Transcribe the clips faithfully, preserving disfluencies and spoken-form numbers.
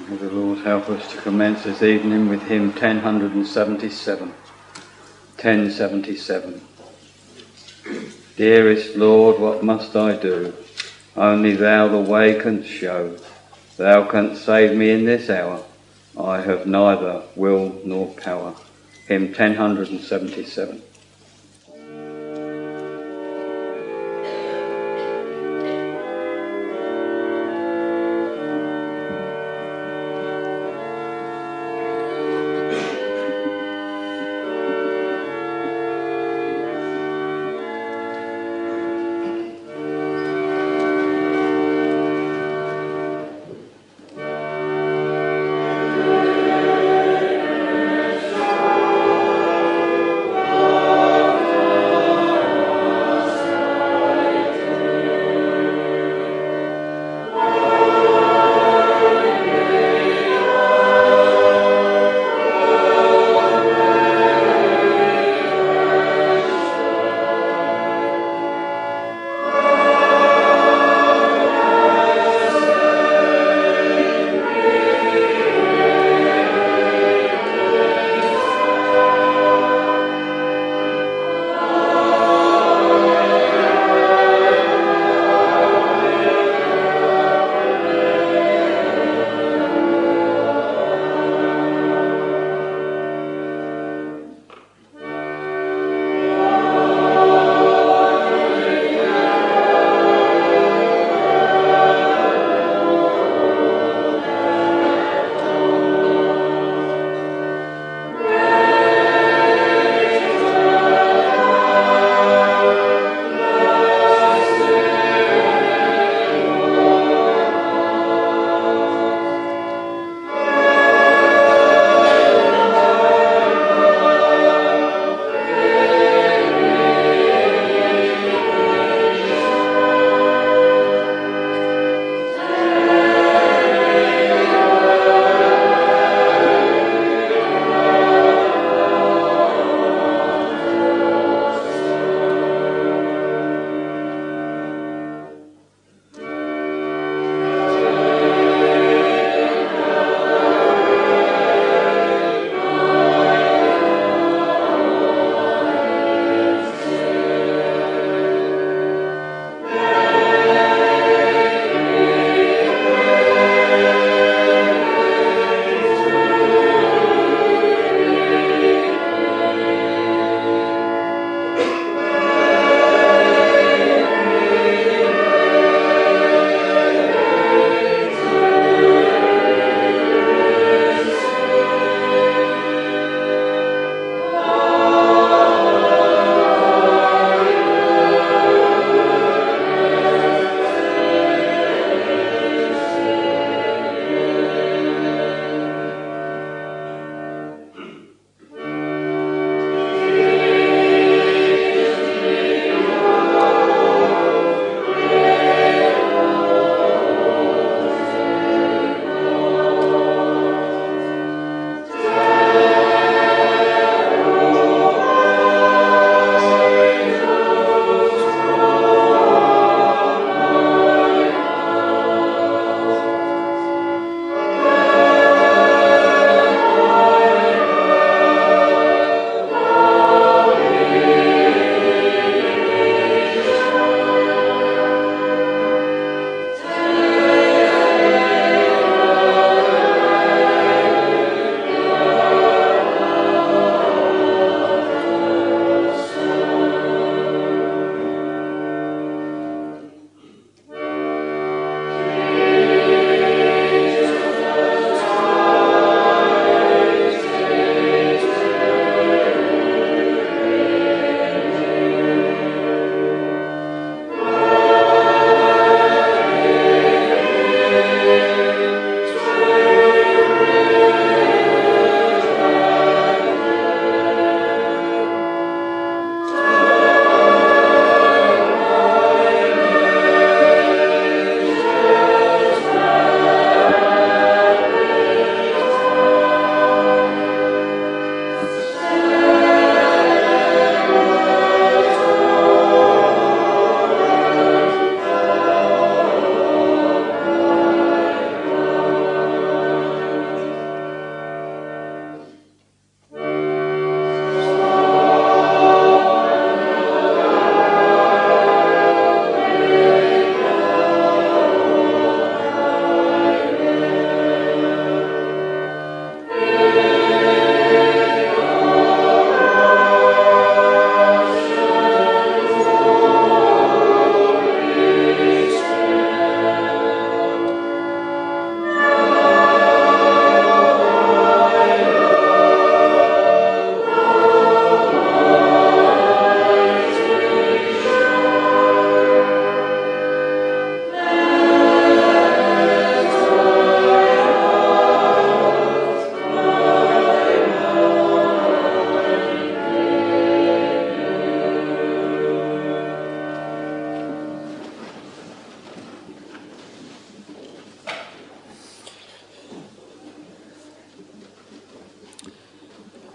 May the Lord help us to commence this evening with hymn ten seventy-seven. ten seventy-seven. Dearest Lord, what must I do? Only thou the way canst show. Thou canst save me in this hour. I have neither will nor power. Hymn ten seventy-seven. Oh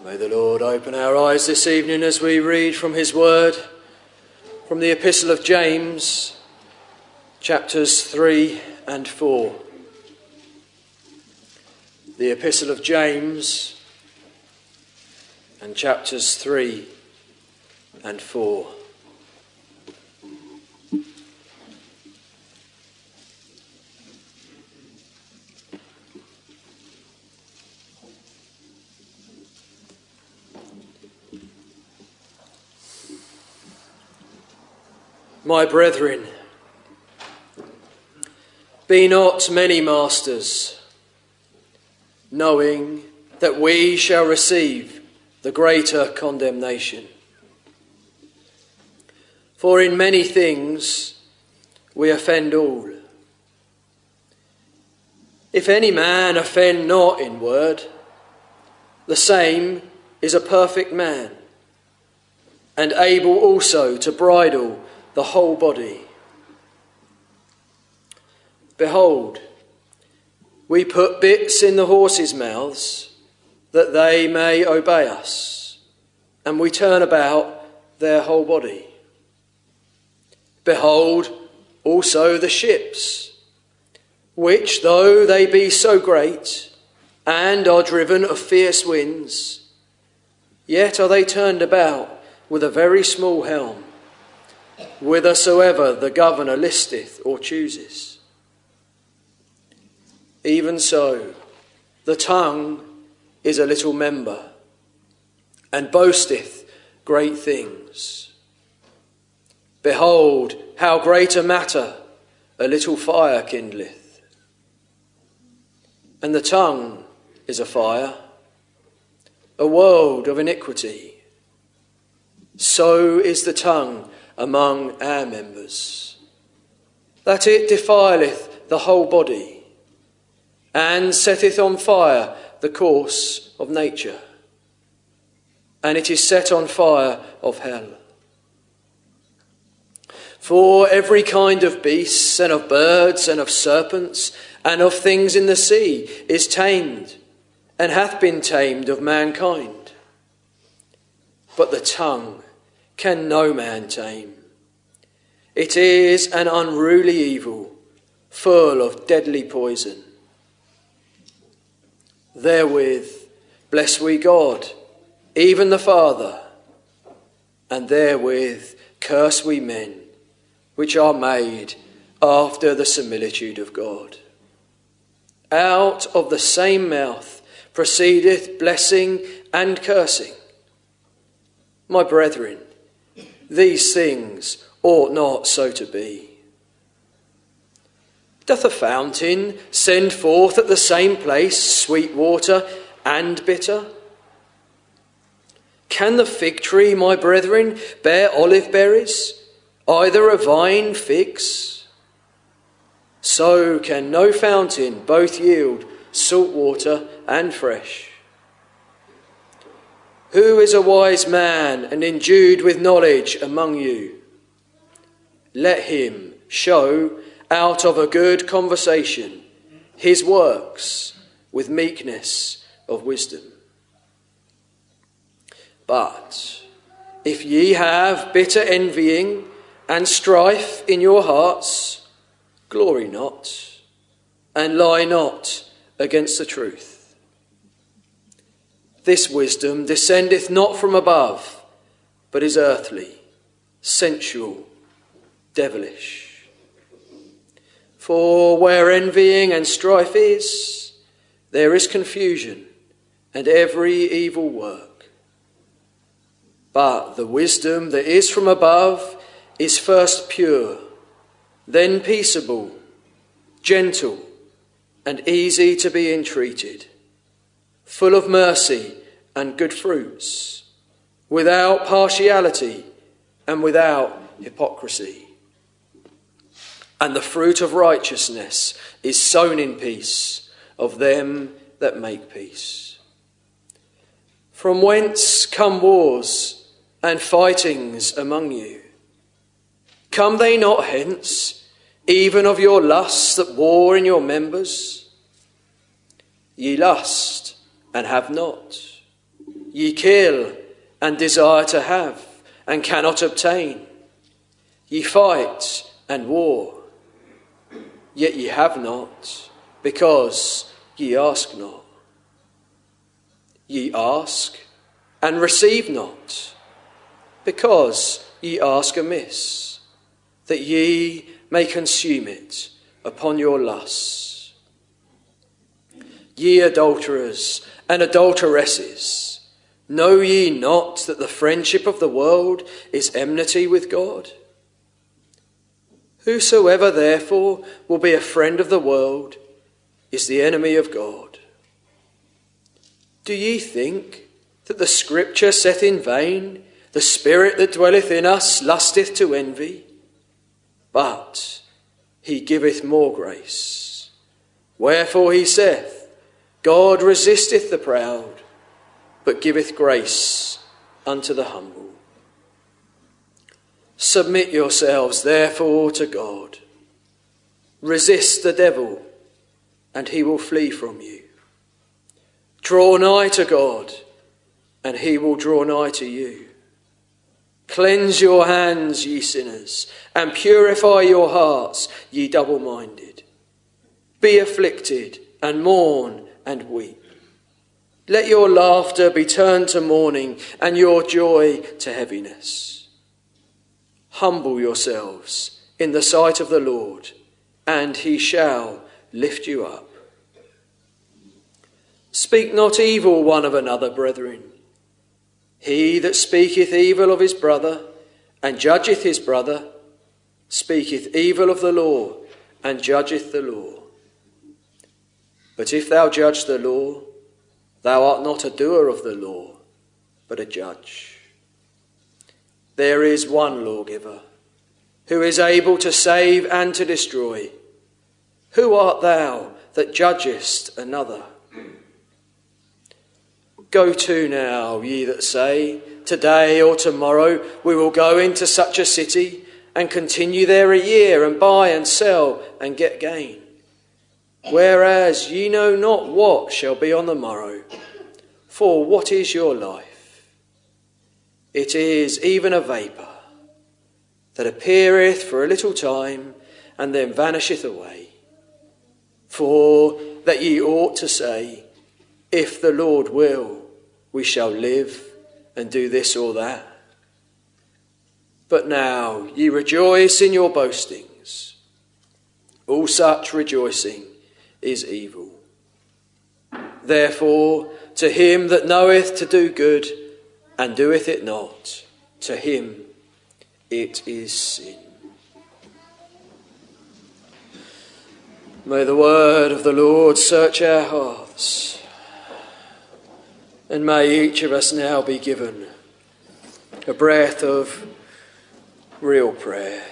May the Lord open our eyes this evening as we read from his word, from the Epistle of James, chapters three and four. The Epistle of James and chapters three and four. My brethren, be not many masters, knowing that we shall receive the greater condemnation. For in many things we offend all. If any man offend not in word, the same is a perfect man, and able also to bridle the whole body. Behold, we put bits in the horses' mouths, that they may obey us, and we turn about their whole body. Behold, also the ships, which, though they be so great, and are driven of fierce winds, yet are they turned about with a very small helm, whithersoever the governor listeth or chooses. Even so, the tongue is a little member, and boasteth great things. Behold, how great a matter a little fire kindleth. And the tongue is a fire, a world of iniquity. So is the tongue among our members, that it defileth the whole body, and setteth on fire the course of nature, and it is set on fire of hell. For every kind of beasts, and of birds, and of serpents, and of things in the sea is tamed, and hath been tamed of mankind. But the tongue can no man tame. It is an unruly evil, full of deadly poison. Therewith bless we God, even the Father, and therewith curse we men, which are made after the similitude of God. Out of the same mouth proceedeth blessing and cursing. My brethren, these things ought not so to be. Doth a fountain send forth at the same place sweet water and bitter? Can the fig tree, my brethren, bear olive berries, either a vine figs? So can no fountain both yield salt water and fresh. Who is a wise man and endued with knowledge among you? Let him show out of a good conversation his works with meekness of wisdom. But if ye have bitter envying and strife in your hearts, glory not, and lie not against the truth. This wisdom descendeth not from above, but is earthly, sensual, devilish. For where envying and strife is, there is confusion and every evil work. But the wisdom that is from above is first pure, then peaceable, gentle, and easy to be entreated, full of mercy and good fruits, without partiality and without hypocrisy. And the fruit of righteousness is sown in peace of them that make peace. From whence come wars and fightings among you? Come they not hence, even of your lusts that war in your members? Ye lust and have not. Ye kill and desire to have and cannot obtain. Ye fight and war, yet ye have not, because ye ask not. Ye ask and receive not, because ye ask amiss, that ye may consume it upon your lusts. Ye adulterers and adulteresses, know ye not that the friendship of the world is enmity with God? Whosoever therefore will be a friend of the world is the enemy of God. Do ye think that the scripture saith in vain, the spirit that dwelleth in us lusteth to envy? But he giveth more grace. Wherefore he saith, God resisteth the proud, but giveth grace unto the humble. Submit yourselves therefore to God. Resist the devil, and he will flee from you. Draw nigh to God, and he will draw nigh to you. Cleanse your hands, ye sinners, and purify your hearts, ye double-minded. Be afflicted, and mourn, and weep. Let your laughter be turned to mourning, and your joy to heaviness. Humble yourselves in the sight of the Lord, and he shall lift you up. Speak not evil one of another, brethren. He that speaketh evil of his brother, and judgeth his brother, speaketh evil of the law, and judgeth the law. But if thou judge the law, thou art not a doer of the law, but a judge. There is one lawgiver, who is able to save and to destroy. Who art thou that judgest another? Go to now, ye that say, today or tomorrow we will go into such a city, and continue there a year, and buy and sell, and get gain. Whereas ye know not what shall be on the morrow. For what is your life? It is even a vapour, that appeareth for a little time, and then vanisheth away. For that ye ought to say, if the Lord will, we shall live and do this or that. But now ye rejoice in your boastings. All such rejoicing is evil. Therefore, to him that knoweth to do good and doeth it not, to him it is sin. May the word of the Lord search our hearts, and may each of us now be given a breath of real prayer.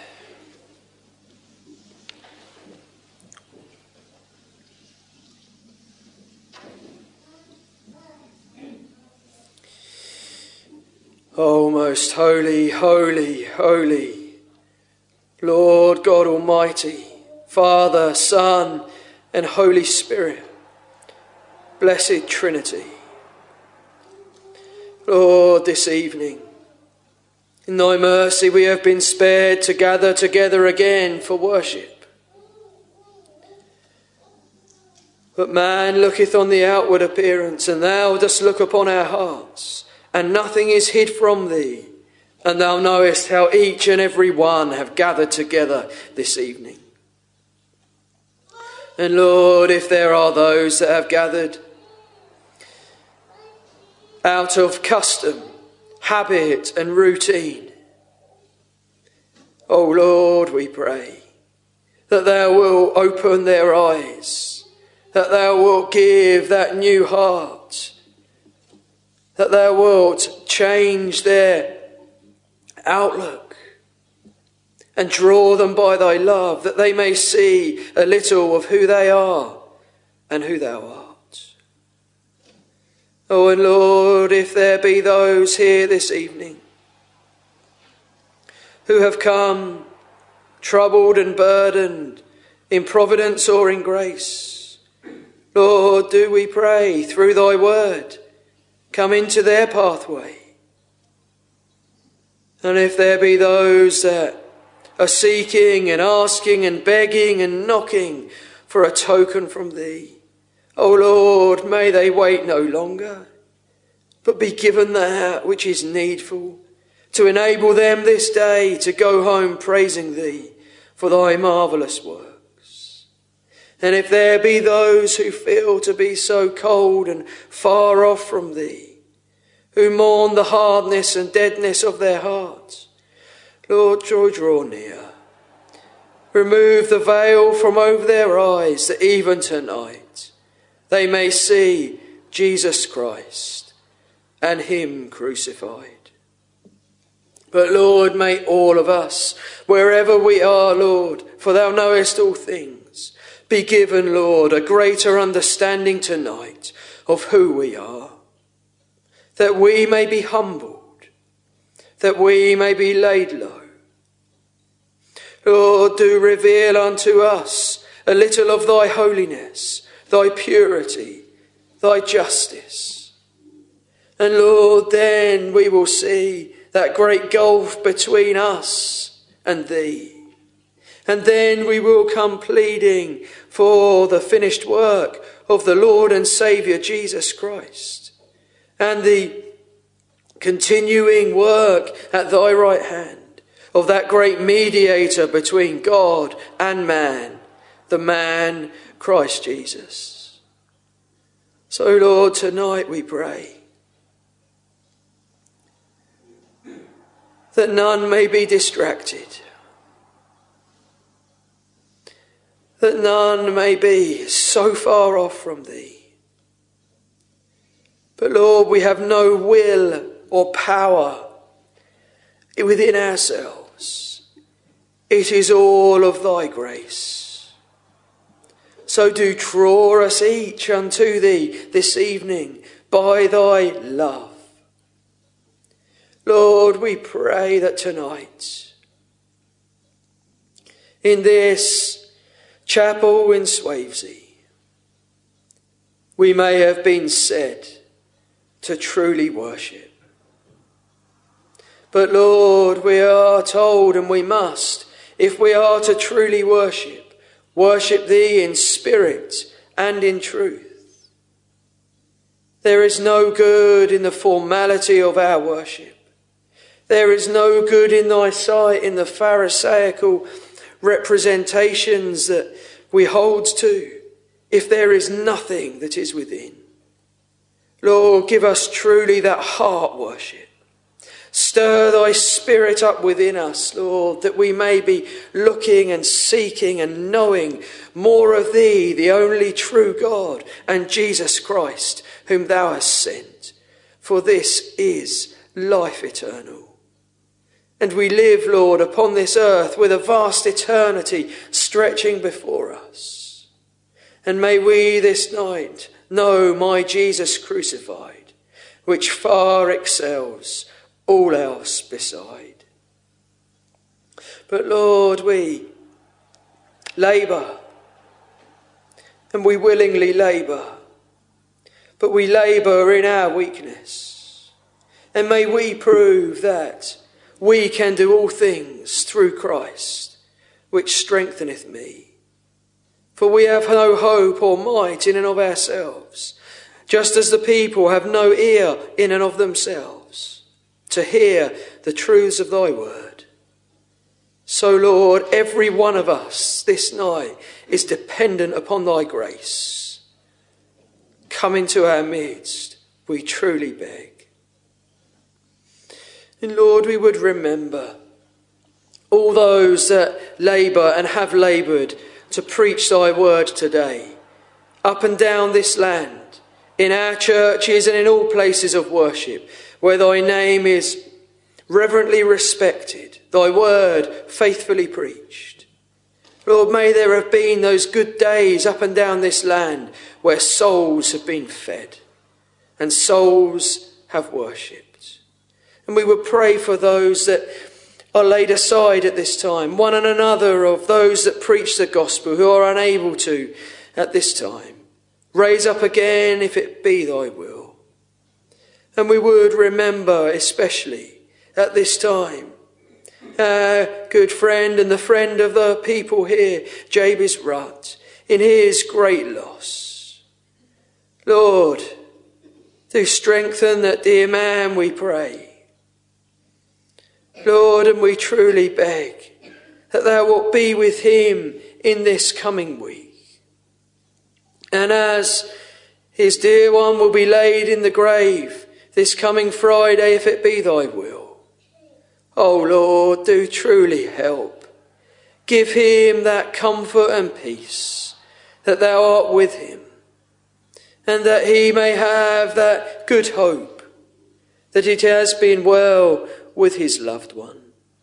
O most holy, holy, holy, Lord God Almighty, Father, Son, and Holy Spirit, blessed Trinity. Lord, this evening, in thy mercy we have been spared to gather together again for worship. But man looketh on the outward appearance, and thou dost look upon our hearts, and nothing is hid from thee, and thou knowest how each and every one have gathered together this evening. And Lord, if there are those that have gathered out of custom, habit and routine, O Lord, we pray that thou wilt open their eyes, that thou wilt give that new heart, that thou wilt change their outlook and draw them by thy love, that they may see a little of who they are and who thou art. Oh, and Lord, if there be those here this evening who have come troubled and burdened in providence or in grace, Lord, do we pray through thy word come into their pathway. And if there be those that are seeking and asking and begging and knocking for a token from thee, O Lord, may they wait no longer, but be given that which is needful to enable them this day to go home praising thee for thy marvellous works. And if there be those who feel to be so cold and far off from thee, who mourn the hardness and deadness of their hearts, Lord, draw near. Remove the veil from over their eyes, that even tonight they may see Jesus Christ and him crucified. But Lord, may all of us, wherever we are, Lord, for thou knowest all things, be given, Lord, a greater understanding tonight of who we are, that we may be humbled, that we may be laid low. Lord, do reveal unto us a little of thy holiness, thy purity, thy justice. And Lord, then we will see that great gulf between us and thee. And then we will come pleading for the finished work of the Lord and Saviour Jesus Christ, and the continuing work at thy right hand of that great mediator between God and man, the man Christ Jesus. So Lord, tonight we pray that none may be distracted, that none may be so far off from thee. But Lord, we have no will or power within ourselves. It is all of thy grace. So do draw us each unto thee this evening by thy love. Lord, we pray that tonight, in this chapel in Swavesey, we may have been said to truly worship. But Lord, we are told, and we must, if we are to truly worship, worship thee in spirit and in truth. There is no good in the formality of our worship. There is no good in thy sight in the pharisaical representations that we hold to, if there is nothing that is within. Lord, give us truly that heart worship. Stir thy spirit up within us, Lord, that we may be looking and seeking and knowing more of thee, the only true God, and Jesus Christ, whom thou hast sent. For this is life eternal. And we live, Lord, upon this earth with a vast eternity stretching before us. And may we this night know my Jesus crucified, which far excels all else beside. But Lord, we labour, and we willingly labour, but we labour in our weakness. And may we prove that we can do all things through Christ, which strengtheneth me. For we have no hope or might in and of ourselves, just as the people have no ear in and of themselves to hear the truths of thy word. So, Lord, every one of us this night is dependent upon thy grace. Come into our midst, we truly beg. And Lord, we would remember all those that labour and have laboured to preach thy word today, up and down this land, in our churches and in all places of worship, where thy name is reverently respected, thy word faithfully preached. Lord, may there have been those good days up and down this land where souls have been fed and souls have worshipped. And we would pray for those that are laid aside at this time, one and another of those that preach the gospel who are unable to at this time. Raise up again if it be thy will. And we would remember, especially at this time, our good friend and the friend of the people here, Jabez Rudd, in his great loss. Lord, do strengthen that dear man, we pray. Lord, and we truly beg that thou wilt be with him in this coming week. And as his dear one will be laid in the grave this coming Friday, if it be thy will, oh Lord, do truly help. Give him that comfort and peace that thou art with him, and that he may have that good hope that it has been well with his loved one.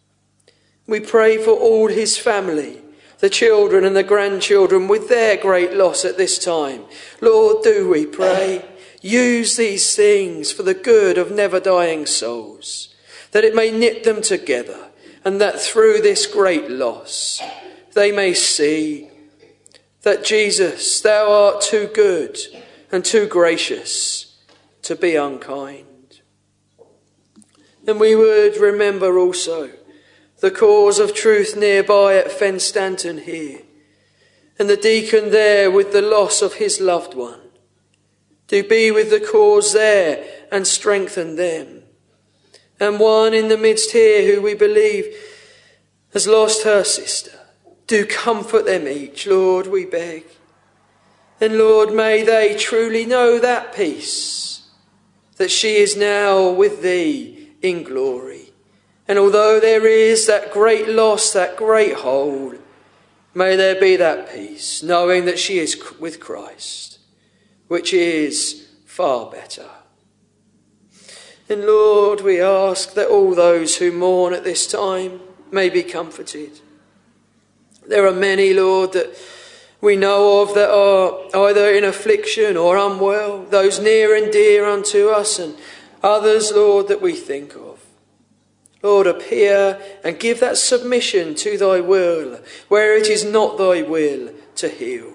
We pray for all his family, the children and the grandchildren with their great loss at this time. Lord, do we pray, use these things for the good of never-dying souls, that it may knit them together, and that through this great loss they may see that Jesus, thou art too good and too gracious to be unkind. And we would remember also the cause of truth nearby at Fenstanton here, and the deacon there with the loss of his loved one. Do be with the cause there and strengthen them. And one in the midst here who we believe has lost her sister. Do comfort them each, Lord, we beg. And Lord, may they truly know that peace, that she is now with thee in glory. And although there is that great loss, that great hole, may there be that peace, knowing that she is with Christ, which is far better. And Lord, we ask that all those who mourn at this time may be comforted. There are many, Lord, that we know of that are either in affliction or unwell, those near and dear unto us, and others, Lord, that we think of. Lord, appear and give that submission to thy will, where it is not thy will to heal.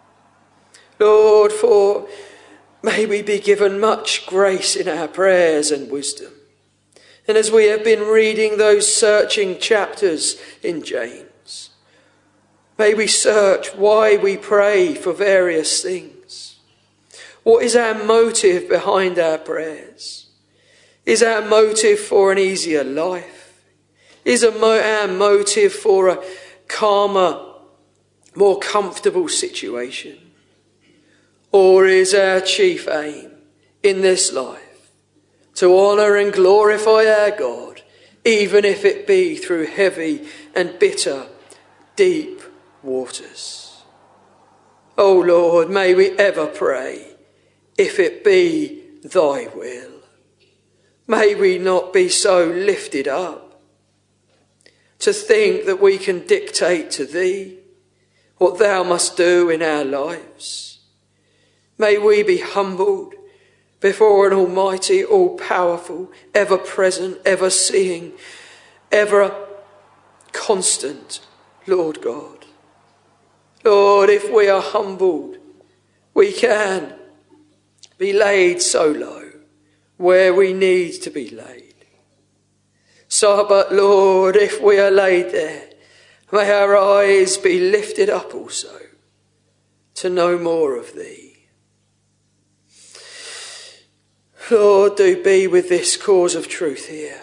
Lord, for may we be given much grace in our prayers and wisdom. And as we have been reading those searching chapters in James, may we search why we pray for various things. What is our motive behind our prayers? Is our motive for an easier life? Is our motive for a calmer, more comfortable situation? Or is our chief aim in this life to honour and glorify our God, even if it be through heavy and bitter, deep waters? O Lord, may we ever pray, if it be thy will. May we not be so lifted up to think that we can dictate to thee what thou must do in our lives. May we be humbled before an almighty, all-powerful, ever-present, ever-seeing, ever-constant Lord God. Lord, if we are humbled, we can be laid so low where we need to be laid. So, but Lord, if we are laid there, may our eyes be lifted up also to know more of thee. Lord, do be with this cause of truth here.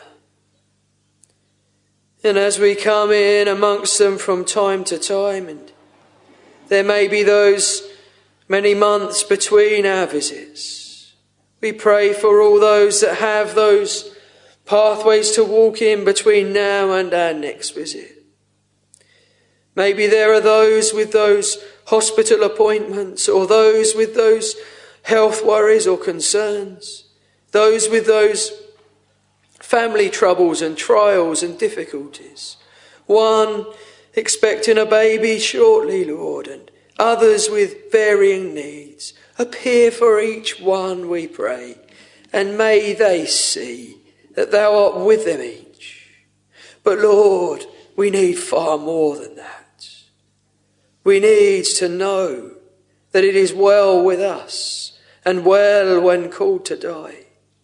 And as we come in amongst them from time to time, and there may be those many months between our visits, we pray for all those that have those pathways to walk in between now and our next visit. Maybe there are those with those hospital appointments, or those with those health worries or concerns, those with those family troubles and trials and difficulties. One expecting a baby shortly, Lord, and others with varying needs. Appear for each one, we pray, and may they see that thou art with them each. But Lord, we need far more than that. We need to know that it is well with us, and well when called to die.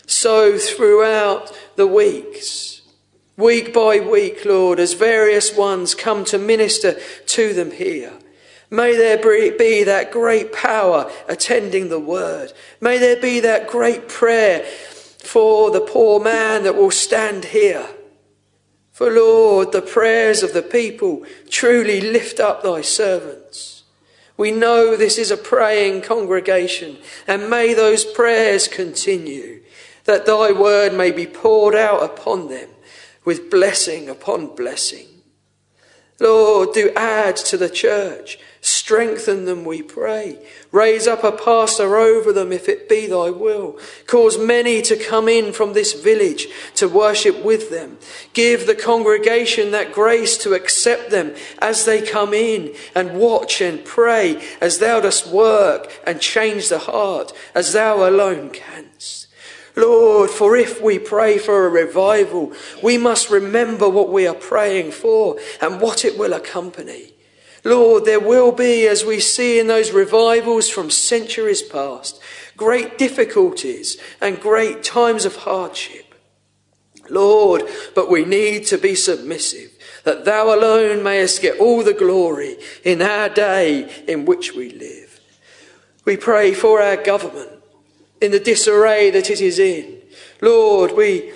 So throughout the weeks, week by week, Lord, as various ones come to minister to them here, may there be that great power attending the word. May there be that great prayer for the poor man that will stand here. For Lord, the prayers of the people truly lift up thy servants. We know this is a praying congregation, and may those prayers continue, that thy word may be poured out upon them with blessing upon blessing. Lord, do add to the church. Strengthen them, we pray. Raise up a pastor over them if it be thy will. Cause many to come in from this village to worship with them. Give the congregation that grace to accept them as they come in, and watch and pray as thou dost work and change the heart as thou alone canst. Lord, for if we pray for a revival, we must remember what we are praying for and what it will accompany. Lord, there will be, as we see in those revivals from centuries past, great difficulties and great times of hardship. Lord, but we need to be submissive, that thou alone mayest get all the glory in our day in which we live. We pray for our government in the disarray that it is in. Lord, we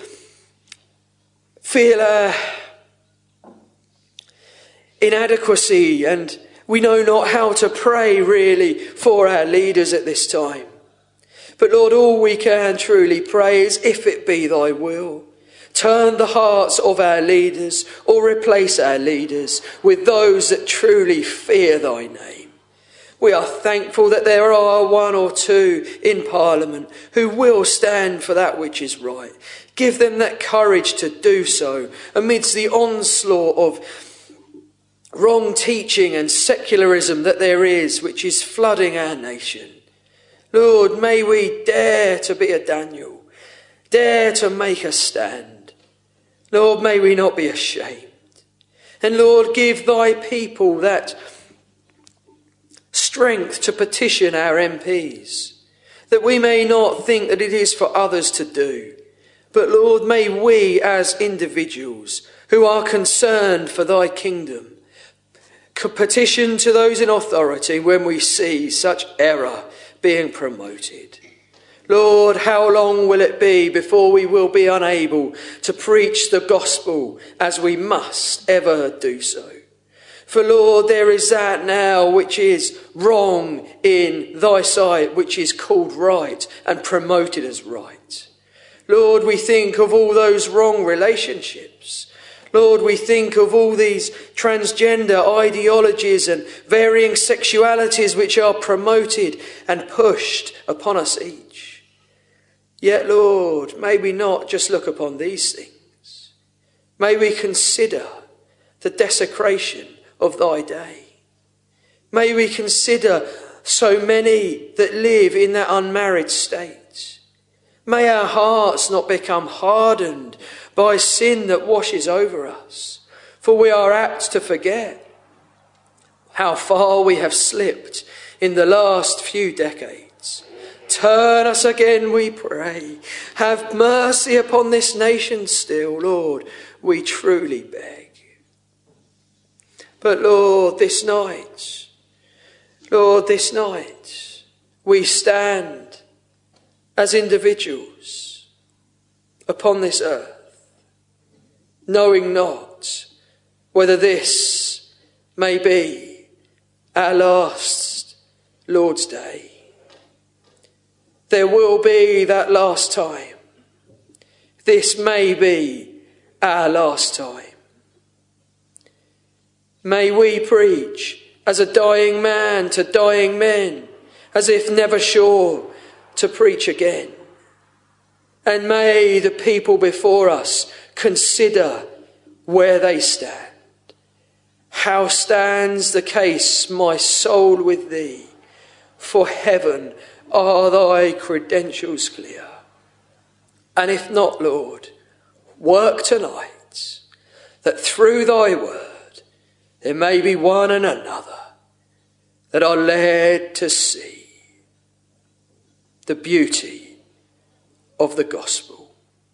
feel our inadequacy, and we know not how to pray really for our leaders at this time. But Lord, all we can truly pray is, if it be thy will, turn the hearts of our leaders, or replace our leaders with those that truly fear thy name. We are thankful that there are one or two in Parliament who will stand for that which is right. Give them that courage to do so amidst the onslaught of wrong teaching and secularism that there is, which is flooding our nation. Lord, may we dare to be a Daniel, dare to make a stand. Lord, may we not be ashamed. And Lord, give thy people that strength to petition our M Ps, that we may not think that it is for others to do, but Lord, may we as individuals who are concerned for thy kingdom petition to those in authority when we see such error being promoted. Lord, how long will it be before we will be unable to preach the gospel as we must ever do so? For Lord, there is that now which is wrong in thy sight, which is called right and promoted as right. Lord, we think of all those wrong relationships. Lord, we think of all these transgender ideologies and varying sexualities which are promoted and pushed upon us each. Yet, Lord, may we not just look upon these things. May we consider the desecration of thy day. May we consider so many that live in that unmarried state. May our hearts not become hardened by sin that washes over us, for we are apt to forget how far we have slipped in the last few decades. Turn us again, we pray. Have mercy upon this nation still, Lord, we truly beg. But Lord, this night, Lord, this night, we stand as individuals upon this earth, knowing not whether this may be our last Lord's Day. There will be that last time. This may be our last time. May we preach as a dying man to dying men, as if never sure to preach again. And may the people before us consider where they stand. How stands the case, my soul, with thee? For heaven are thy credentials clear. And if not, Lord, work tonight, that through thy word there may be one and another that are led to see the beauty of the gospel.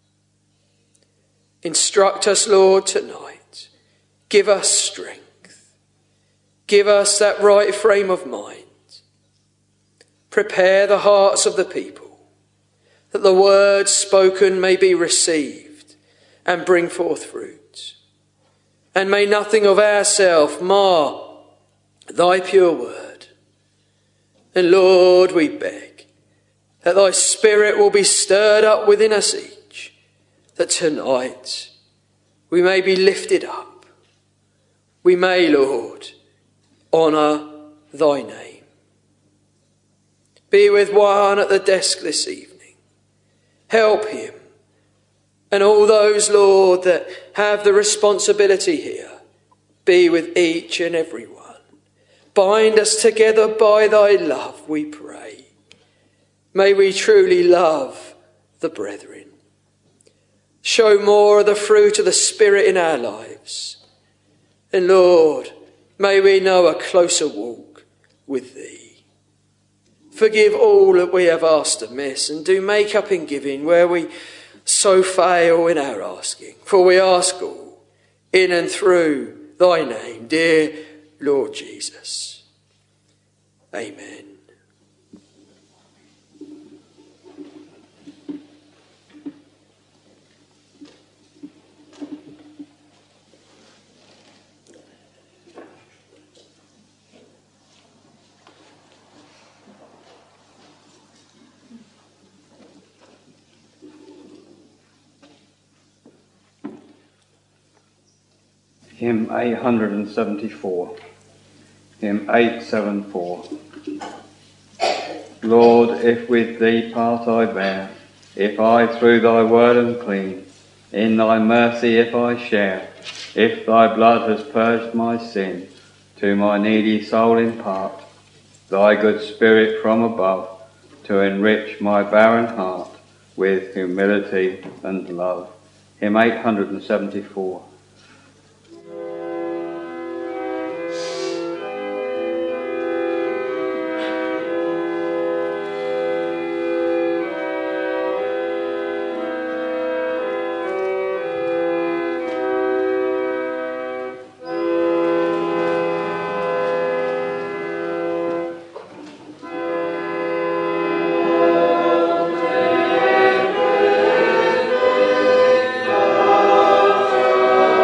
Instruct us, Lord, tonight. Give us strength. Give us that right frame of mind. Prepare the hearts of the people, that the words spoken may be received and bring forth fruit. And may nothing of ourself mar thy pure word. And Lord, we beg that thy Spirit will be stirred up within us each, that tonight we may be lifted up. We may, Lord, honour thy name. Be with one at the desk this evening. Help him. And all those, Lord, that have the responsibility here, be with each and every one. Bind us together by thy love, we pray. May we truly love the brethren. Show more of the fruit of the Spirit in our lives. And Lord, may we know a closer walk with thee. Forgive all that we have asked amiss, and do make up in giving where we so fail in our asking. For we ask all in and through thy name, dear Lord Jesus. Amen. Hymn eight hundred seventy-four. Hymn eight seventy-four. Lord, if with thee part I bear, if I through thy word am clean, in thy mercy if I share, if thy blood has purged my sin, to my needy soul impart thy good spirit from above, to enrich my barren heart with humility and love. Hymn eight hundred seventy-four. Amen.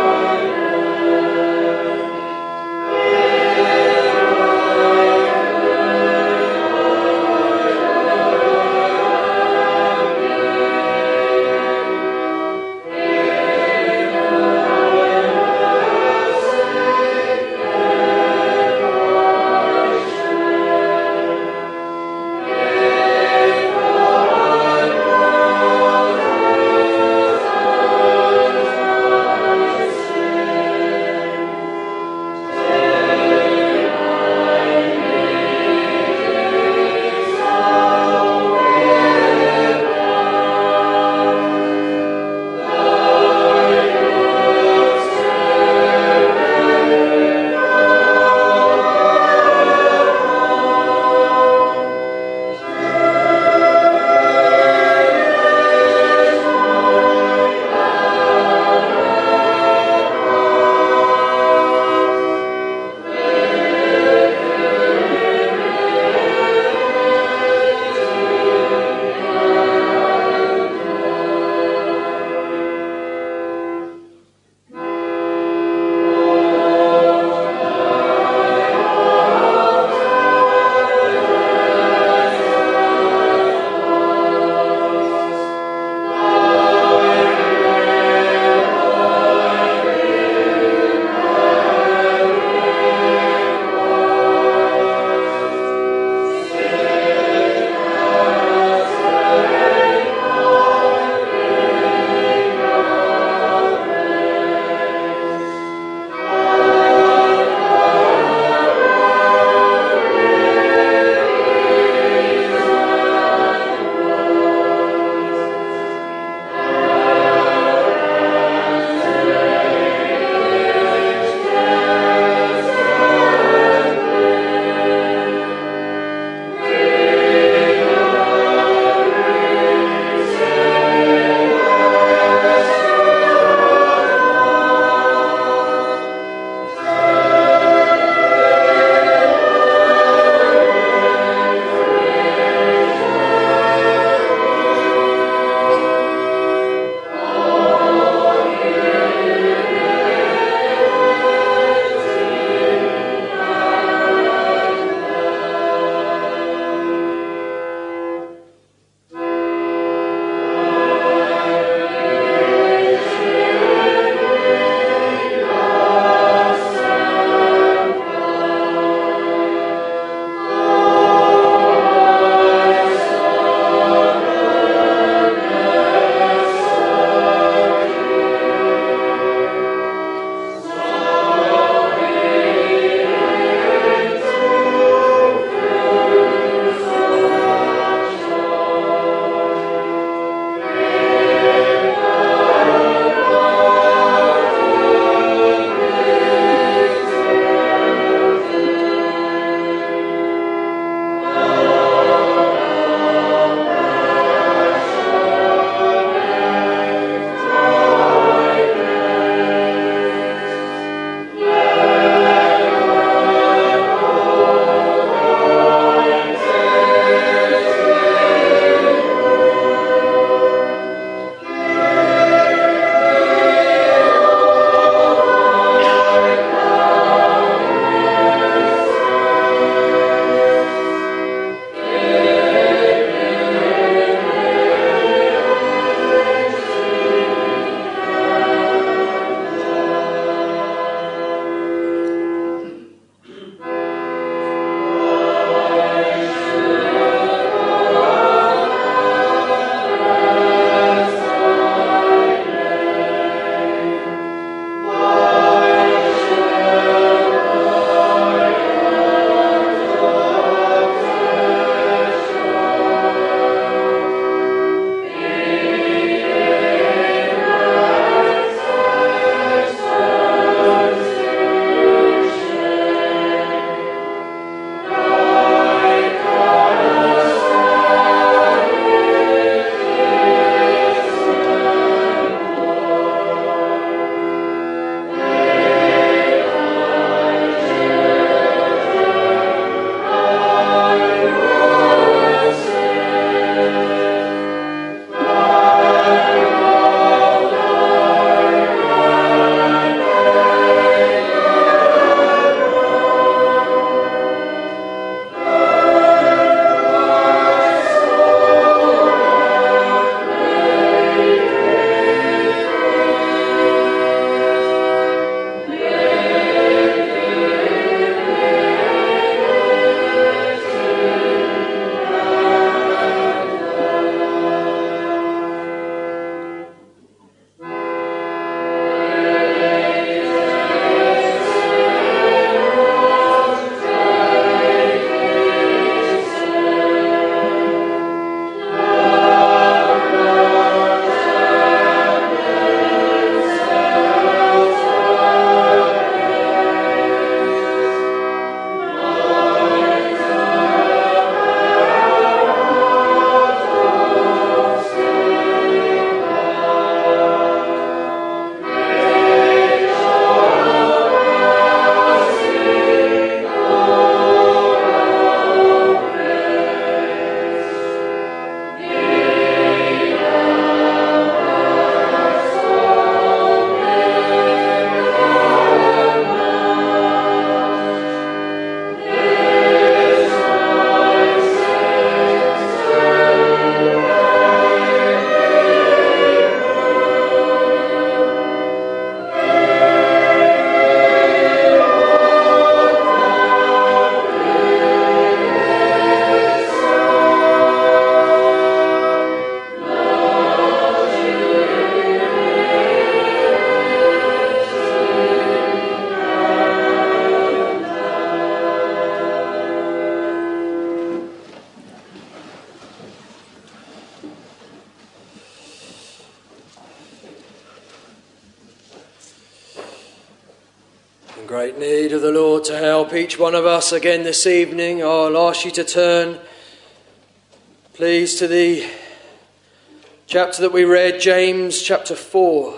great need of the Lord to help each one of us again this evening. I'll ask you to turn, please, to the chapter that we read, James chapter four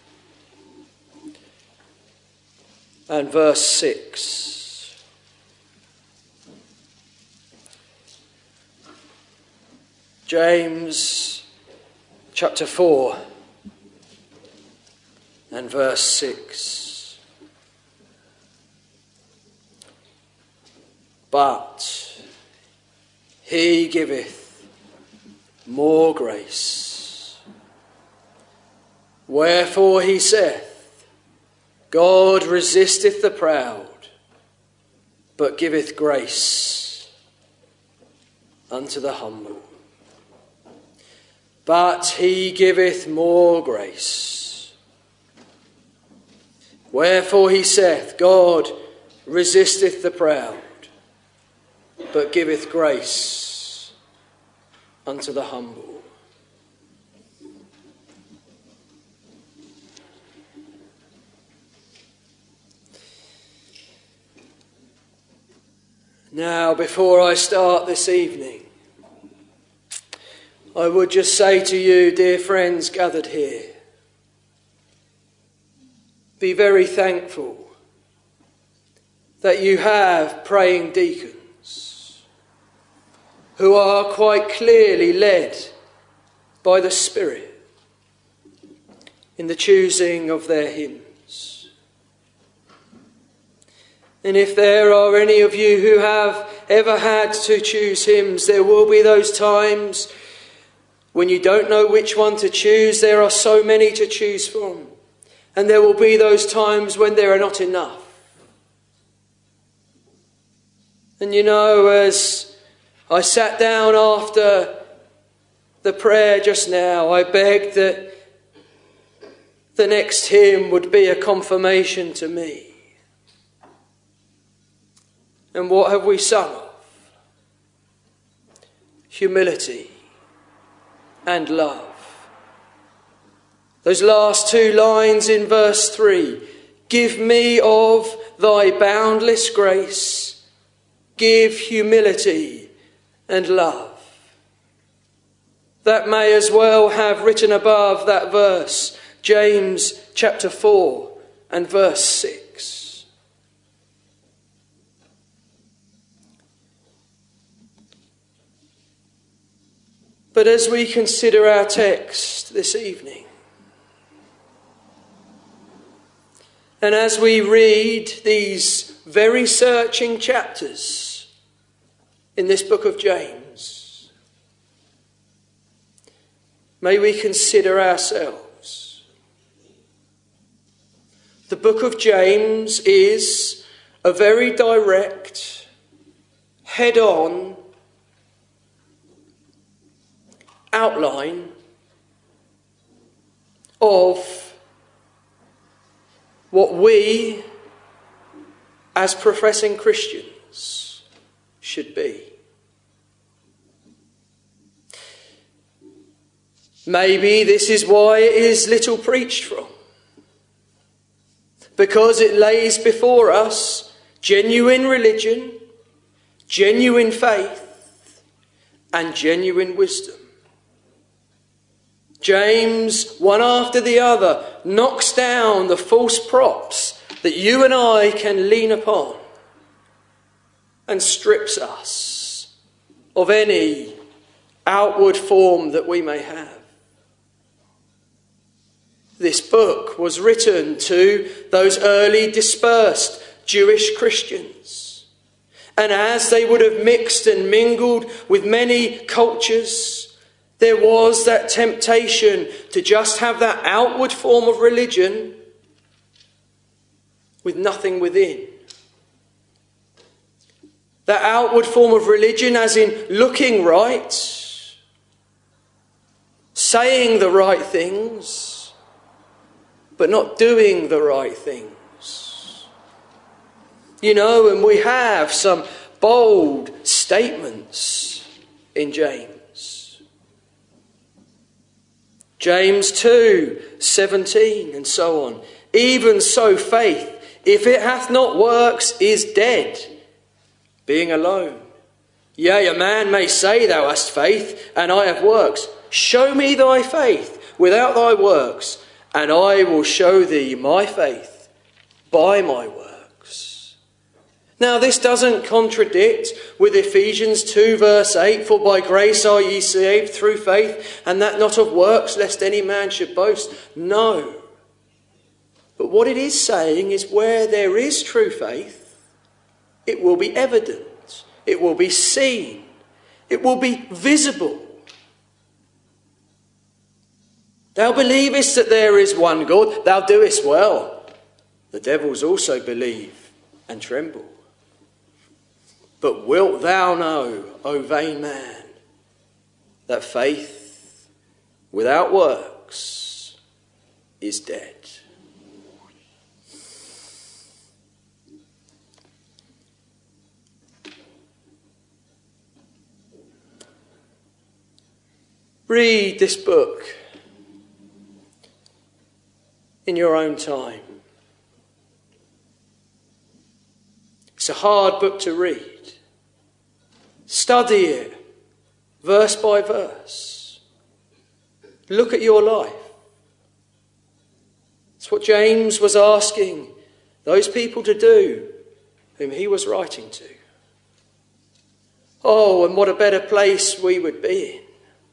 and verse six. James chapter four and verse six. But he giveth more grace. Wherefore he saith, God resisteth the proud, but giveth grace unto the humble. But he giveth more grace. Wherefore he saith, God resisteth the proud, but giveth grace unto the humble. Now, before I start this evening, I would just say to you, dear friends gathered here, be very thankful that you have praying deacons who are quite clearly led by the Spirit in the choosing of their hymns. And if there are any of you who have ever had to choose hymns, there will be those times when you don't know which one to choose. There are so many to choose from. And there will be those times when there are not enough. And you know, as I sat down after the prayer just now, I begged that the next hymn would be a confirmation to me. And what have we sung of? Humility and love. Those last two lines in verse three. Give me of thy boundless grace. Give humility and love. That may as well have written above that verse, James chapter four and verse six. But as we consider our text this evening, and as we read these very searching chapters in this book of James, may we consider ourselves. The book of James is a very direct, head-on outline of what we, as professing Christians, should be. Maybe this is why it is little preached from. Because it lays before us genuine religion, genuine faith, and genuine wisdom. James, one after the other, knocks down the false props that you and I can lean upon and strips us of any outward form that we may have. This book was written to those early dispersed Jewish Christians. And as they would have mixed and mingled with many cultures, there was that temptation to just have that outward form of religion with nothing within. That outward form of religion as in looking right, saying the right things, but not doing the right things. You know, and we have some bold statements in James. James two, seventeen and so on. Even so faith, if it hath not works, is dead, being alone. Yea, a man may say, thou hast faith, and I have works. Show me thy faith without thy works, and I will show thee my faith by my works. Now this doesn't contradict with Ephesians two verse eight, for by grace are ye saved through faith, and that not of works, lest any man should boast. No. But what it is saying is where there is true faith, it will be evident, it will be seen, it will be visible. Thou believest that there is one God, thou doest well. The devils also believe and tremble. But wilt thou know, O vain man, that faith without works is dead? Read this book in your own time. It's a hard book to read. Study it verse by verse. Look at your life. It's what James was asking those people to do whom he was writing to. Oh, and what a better place we would be in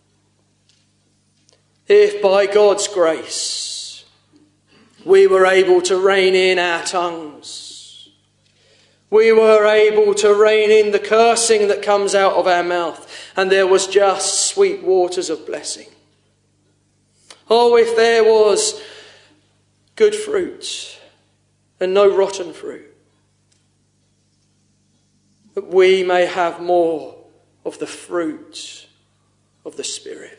if by God's grace we were able to rein in our tongues. We were able to rein in the cursing that comes out of our mouth, and there was just sweet waters of blessing. Oh, if there was good fruit and no rotten fruit, that we may have more of the fruit of the Spirit.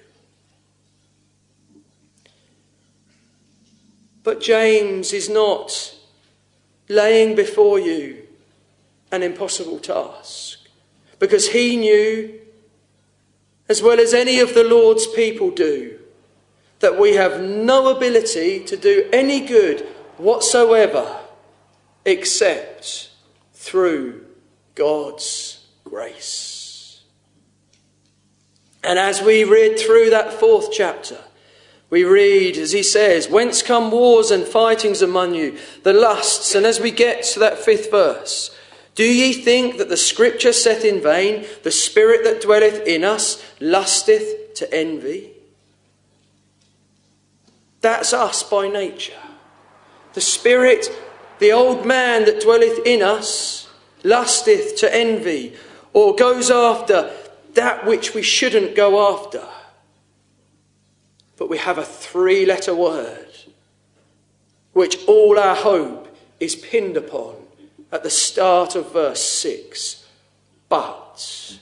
But James is not laying before you an impossible task, because he knew, as well as any of the Lord's people do, that we have no ability to do any good whatsoever except through God's grace. And as we read through that fourth chapter, we read, as he says, whence come wars and fightings among you, the lusts. And as we get to that fifth verse, do ye think that the scripture saith in vain, the spirit that dwelleth in us lusteth to envy? That's us by nature. The spirit, the old man that dwelleth in us, lusteth to envy, or goes after that which we shouldn't go after. But we have a three-letter word which all our hope is pinned upon at the start of verse six. But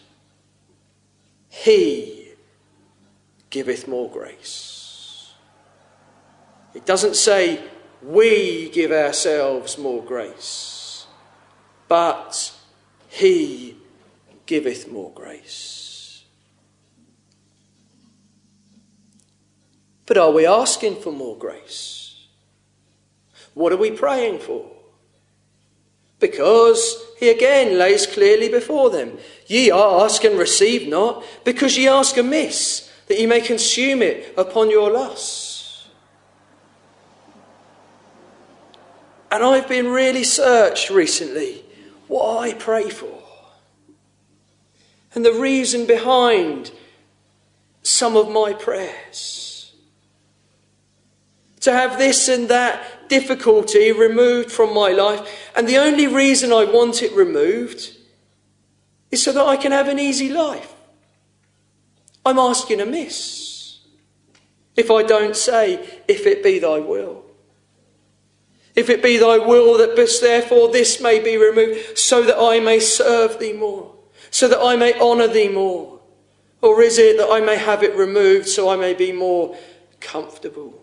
he giveth more grace. It doesn't say we give ourselves more grace, but he giveth more grace. But are we asking for more grace? What are we praying for? Because he again lays clearly before them, ye ask and receive not, because ye ask amiss, that ye may consume it upon your lusts. And I've been really searched recently what I pray for. And the reason behind some of my prayers. To have this and that difficulty removed from my life. And the only reason I want it removed is so that I can have an easy life. I'm asking amiss if I don't say, if it be thy will. If it be thy will that therefore this may be removed, so that I may serve thee more, so that I may honour thee more. Or is it that I may have it removed so I may be more comfortable?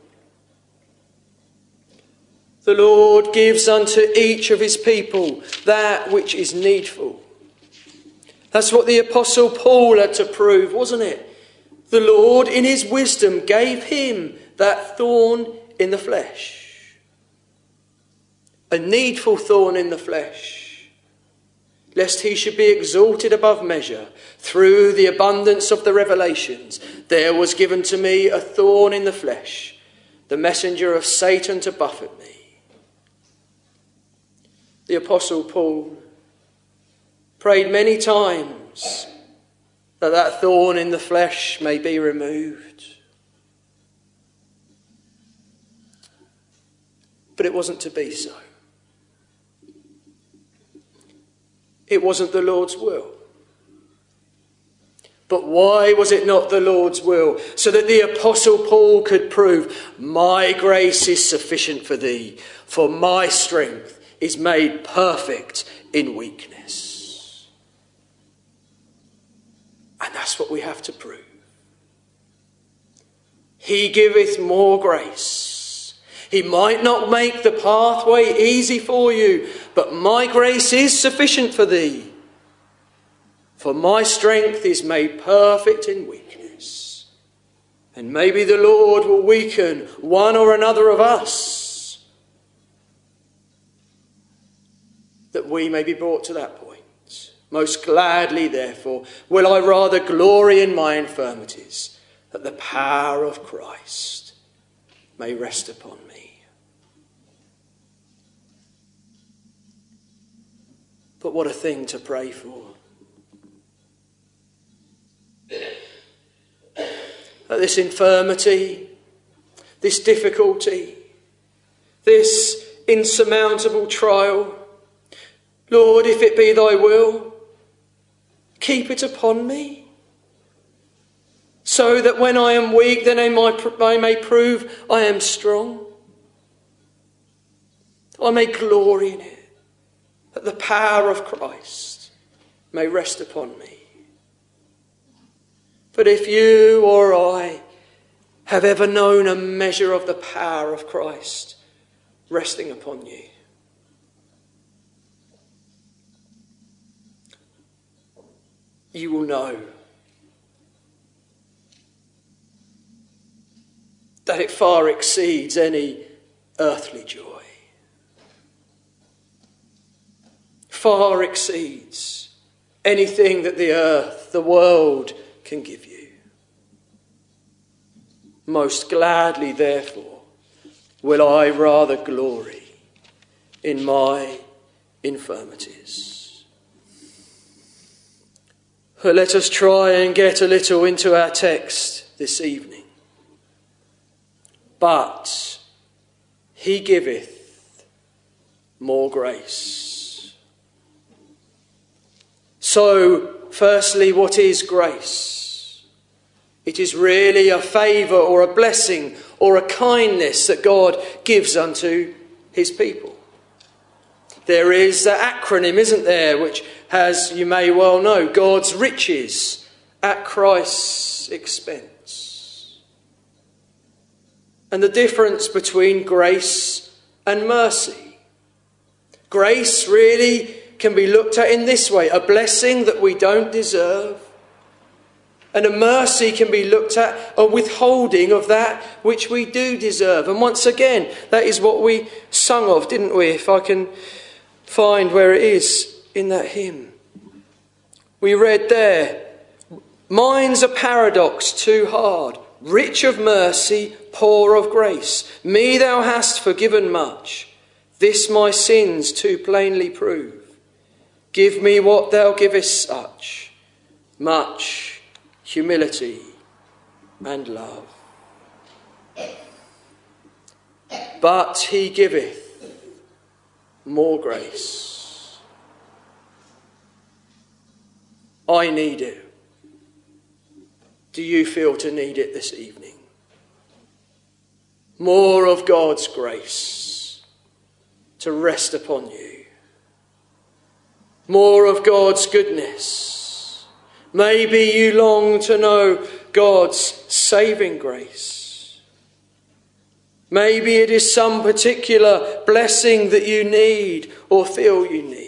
The Lord gives unto each of his people that which is needful. That's what the Apostle Paul had to prove, wasn't it? The Lord in his wisdom gave him that thorn in the flesh. a needful thorn in the flesh, lest he should be exalted above measure through the abundance of the revelations. There was given to me a thorn in the flesh, the messenger of Satan to buffet me. The Apostle Paul prayed many times that that thorn in the flesh may be removed. But it wasn't to be so. It wasn't the Lord's will. But why was it not the Lord's will? So that the Apostle Paul could prove, my grace is sufficient for thee, for my strength is made perfect in weakness. And that's what we have to prove. He giveth more grace. He might not make the pathway easy for you, but my grace is sufficient for thee. For my strength is made perfect in weakness. And maybe the Lord will weaken one or another of us, that we may be brought to that point. Most gladly, therefore, will I rather glory in my infirmities, that the power of Christ may rest upon me. But what a thing to pray for. That this infirmity, this difficulty, this insurmountable trial, Lord, if it be thy will, keep it upon me, so that when I am weak, then I may prove I am strong. I may glory in it, that the power of Christ may rest upon me. But if you or I have ever known a measure of the power of Christ resting upon you, you will know that it far exceeds any earthly joy. Far exceeds anything that the earth, the world can give you. Most gladly, therefore, will I rather glory in my infirmities. Let us try and get a little into our text this evening. But he giveth more grace. So, firstly, what is grace? It is really a favour or a blessing or a kindness that God gives unto his people. There is an acronym, isn't there, which has, you may well know, God's riches at Christ's expense. And the difference between grace and mercy. Grace really can be looked at in this way: a blessing that we don't deserve. And a mercy can be looked at a withholding of that which we do deserve. And once again, that is what we sung of, didn't we? If I can find where it is in that hymn. We read there, mine's a paradox too hard, rich of mercy, poor of grace. Me thou hast forgiven much, this my sins too plainly prove. Give me what thou givest such, much humility and love. But he giveth more grace. I need it. Do you feel to need it this evening? More of God's grace to rest upon you. More of God's goodness. Maybe you long to know God's saving grace. Maybe it is some particular blessing that you need or feel you need.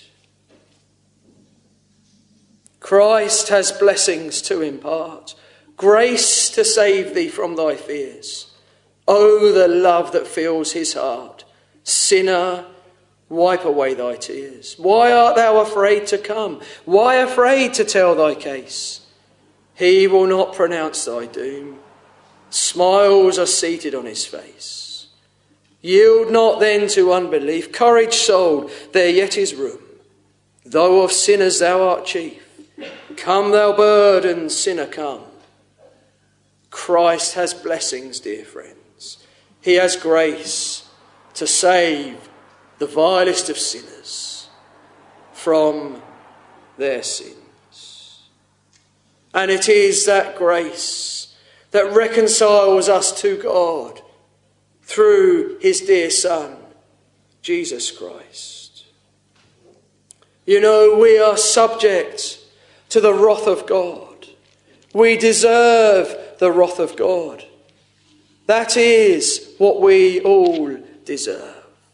Christ has blessings to impart, grace to save thee from thy fears. Oh, the love that fills his heart, sinner wipe away thy tears. Why art thou afraid to come? Why afraid to tell thy case? He will not pronounce thy doom. Smiles are seated on his face. Yield not then to unbelief. Courage, soul, there yet is room. Though of sinners thou art chief, come thou burdened sinner, come. Christ has blessings, dear friends. He has grace to save the vilest of sinners from their sins. And it is that grace that reconciles us to God through his dear Son, Jesus Christ. You know, we are subject to the wrath of God. We deserve the wrath of God. That is what we all deserve.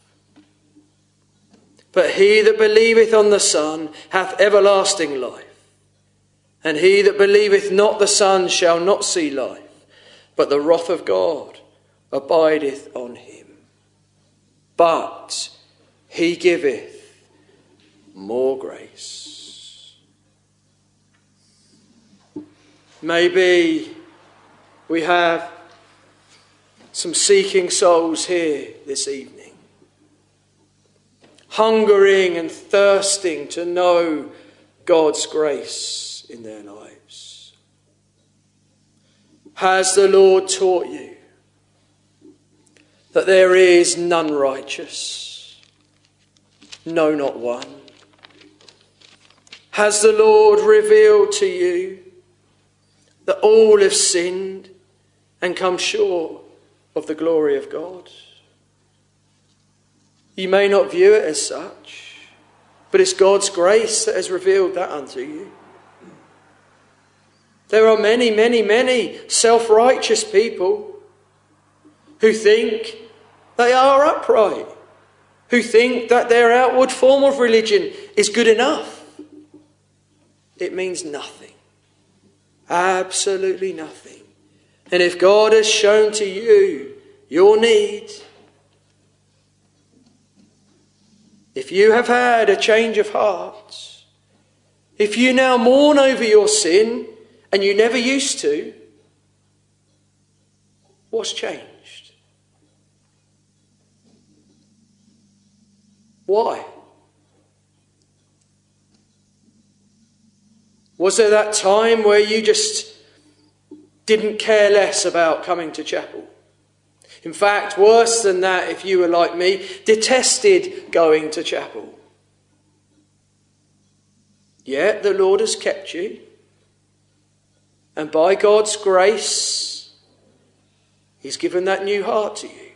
But he that believeth on the Son hath everlasting life. And he that believeth not the Son shall not see life, but the wrath of God abideth on him. But he giveth more grace. Maybe we have some seeking souls here this evening, hungering and thirsting to know God's grace in their lives. Has the Lord taught you that there is none righteous? No, not one. Has the Lord revealed to you that all have sinned and come short of the glory of God? You may not view it as such, but it's God's grace that has revealed that unto you. There are many, many, many self-righteous people who think they are upright, who think that their outward form of religion is good enough. It means nothing. Absolutely nothing. And if God has shown to you your need, if you have had a change of heart, if you now mourn over your sin and you never used to, what's changed? Why? Was there that time where you just didn't care less about coming to chapel? In fact, worse than that, if you were like me, detested going to chapel. Yet the Lord has kept you. And by God's grace, he's given that new heart to you.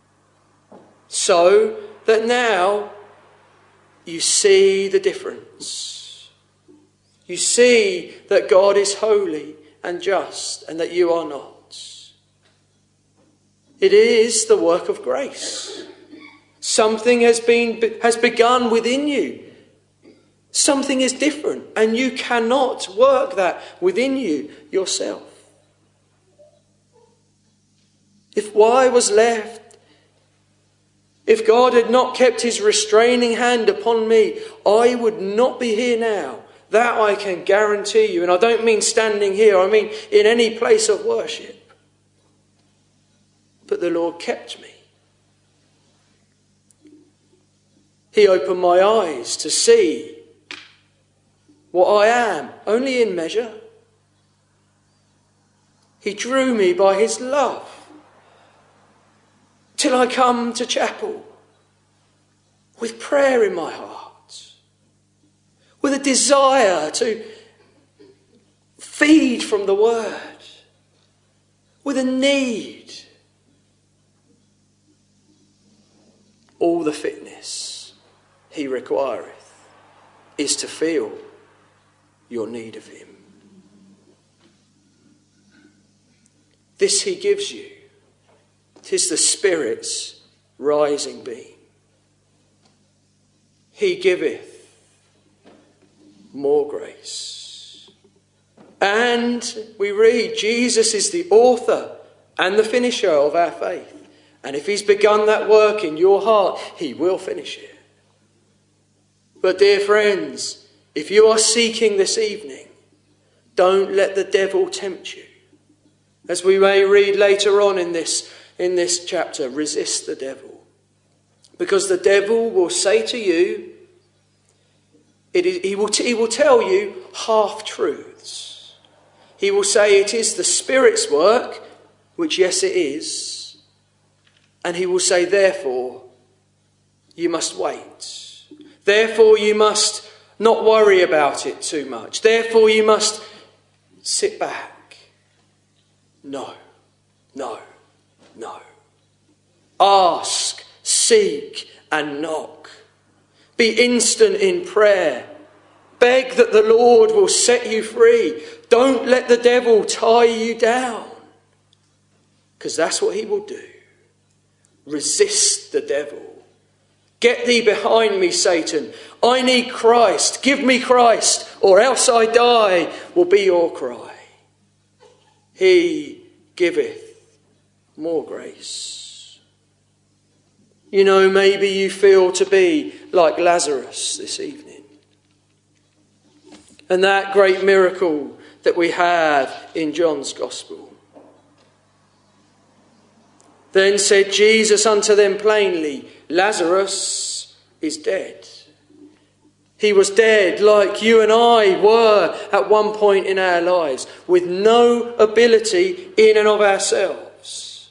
So that now you see the difference. You see that God is holy and just and that you are not. It is the work of grace. Something has been has begun within you. Something is different, and you cannot work that within you yourself. If Y was left, if God had not kept his restraining hand upon me, I would not be here now. That I can guarantee you. And I don't mean standing here, I mean in any place of worship. But the Lord kept me. He opened my eyes to see what I am, only in measure. He drew me by his love till I come to chapel with prayer in my heart, with a desire to feed from the word, with a need. All the fitness he requireth is to feel your need of him. This he gives you. 'Tis the Spirit's rising beam. He giveth more grace. And we read, Jesus is the author and the finisher of our faith. And if he's begun that work in your heart, he will finish it. But dear friends, if you are seeking this evening, don't let the devil tempt you. As we may read later on in this, in this chapter, resist the devil. Because the devil will say to you, it is, he, will, he will tell you half-truths. He will say it is the Spirit's work, which yes it is. And he will say, therefore, you must wait. Therefore, you must not worry about it too much. Therefore, you must sit back. No, no, no. Ask, seek, and knock. Be instant in prayer. Beg that the Lord will set you free. Don't let the devil tie you down. Because that's what he will do. Resist the devil. Get thee behind me, Satan. I need Christ. Give me Christ, or else I die, will be your cry. He giveth more grace. You know, maybe you feel to be like Lazarus this evening. And that great miracle that we have in John's Gospel. Then said Jesus unto them plainly, Lazarus is dead. He was dead like you and I were at one point in our lives, with no ability in and of ourselves.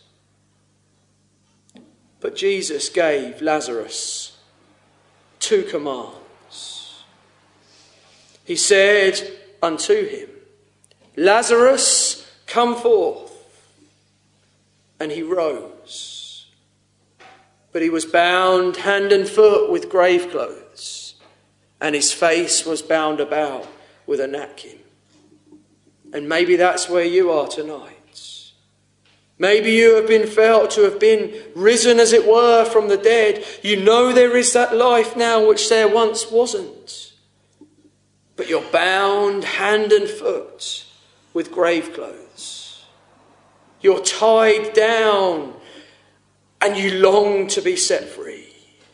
But Jesus gave Lazarus two commands. He said unto him, Lazarus, come forth. And he rose. But he was bound hand and foot with grave clothes, and his face was bound about with a napkin. And maybe that's where you are tonight. Maybe you have been felt to have been risen, as it were, from the dead. You know there is that life now which there once wasn't. But you're bound hand and foot with grave clothes. You're tied down and you long to be set free.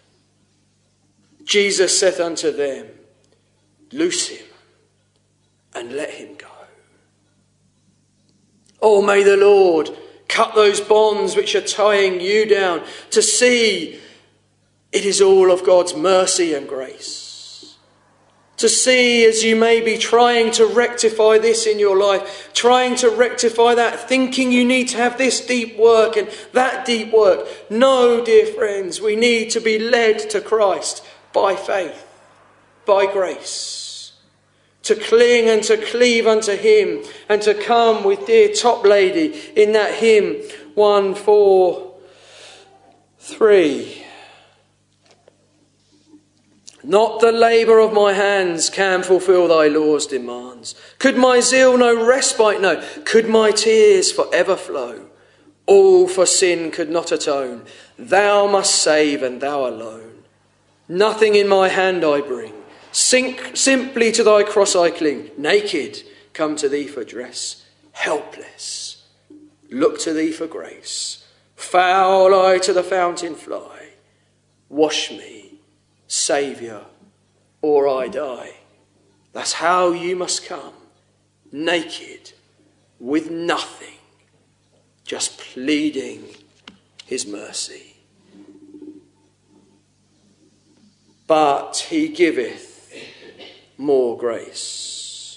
Jesus saith unto them, loose him and let him go. Oh, may the Lord cut those bonds which are tying you down, to see it is all of God's mercy and grace. To see, as you may be trying to rectify this in your life, trying to rectify that, thinking you need to have this deep work and that deep work. No, dear friends, we need to be led to Christ by faith, by grace, to cling and to cleave unto him, and to come with dear Top Lady in that hymn one, four, three. Not the labour of my hands can fulfil thy law's demands. Could my zeal no respite know? Could my tears for ever flow? All for sin could not atone. Thou must save, and thou alone. Nothing in my hand I bring. Sink simply to thy cross I cling. Naked, come to thee for dress. Helpless, look to thee for grace. Foul I to the fountain fly. Wash me, Saviour, or I die. That's how you must come, naked, with nothing, just pleading his mercy. But he giveth more grace.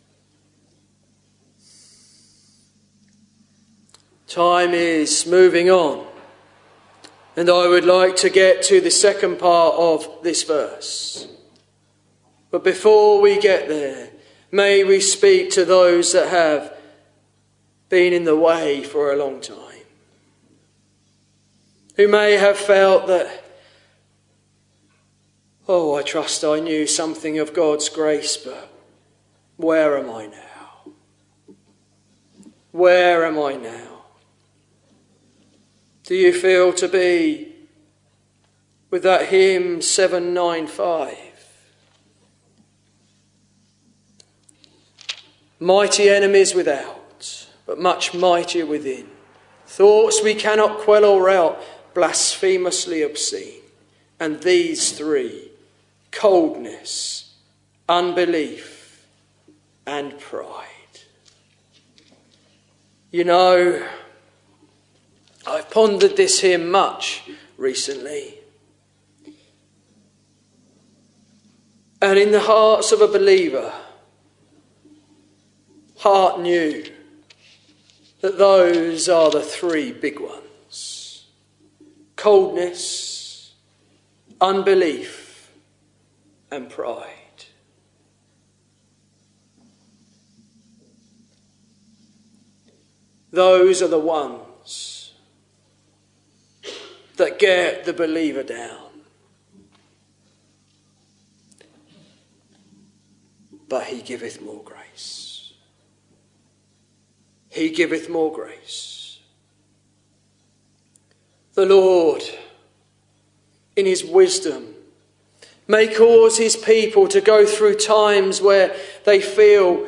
Time is moving on. And I would like to get to the second part of this verse. But before we get there, may we speak to those that have been in the way for a long time, who may have felt that, oh, I trust I knew something of God's grace, but where am I now? Where am I now? Do you feel to be with that hymn seven ninety-five? Mighty enemies without, but much mightier within. Thoughts we cannot quell or out, blasphemously obscene. And these three coldness, unbelief, and pride. You know, I've pondered this hymn much recently. And in the hearts of a believer, heart knew that those are the three big ones: coldness, unbelief, and pride. Those are the ones that get the believer down. But he giveth more grace. He giveth more grace. The Lord, in his wisdom, may cause his people to go through times where they feel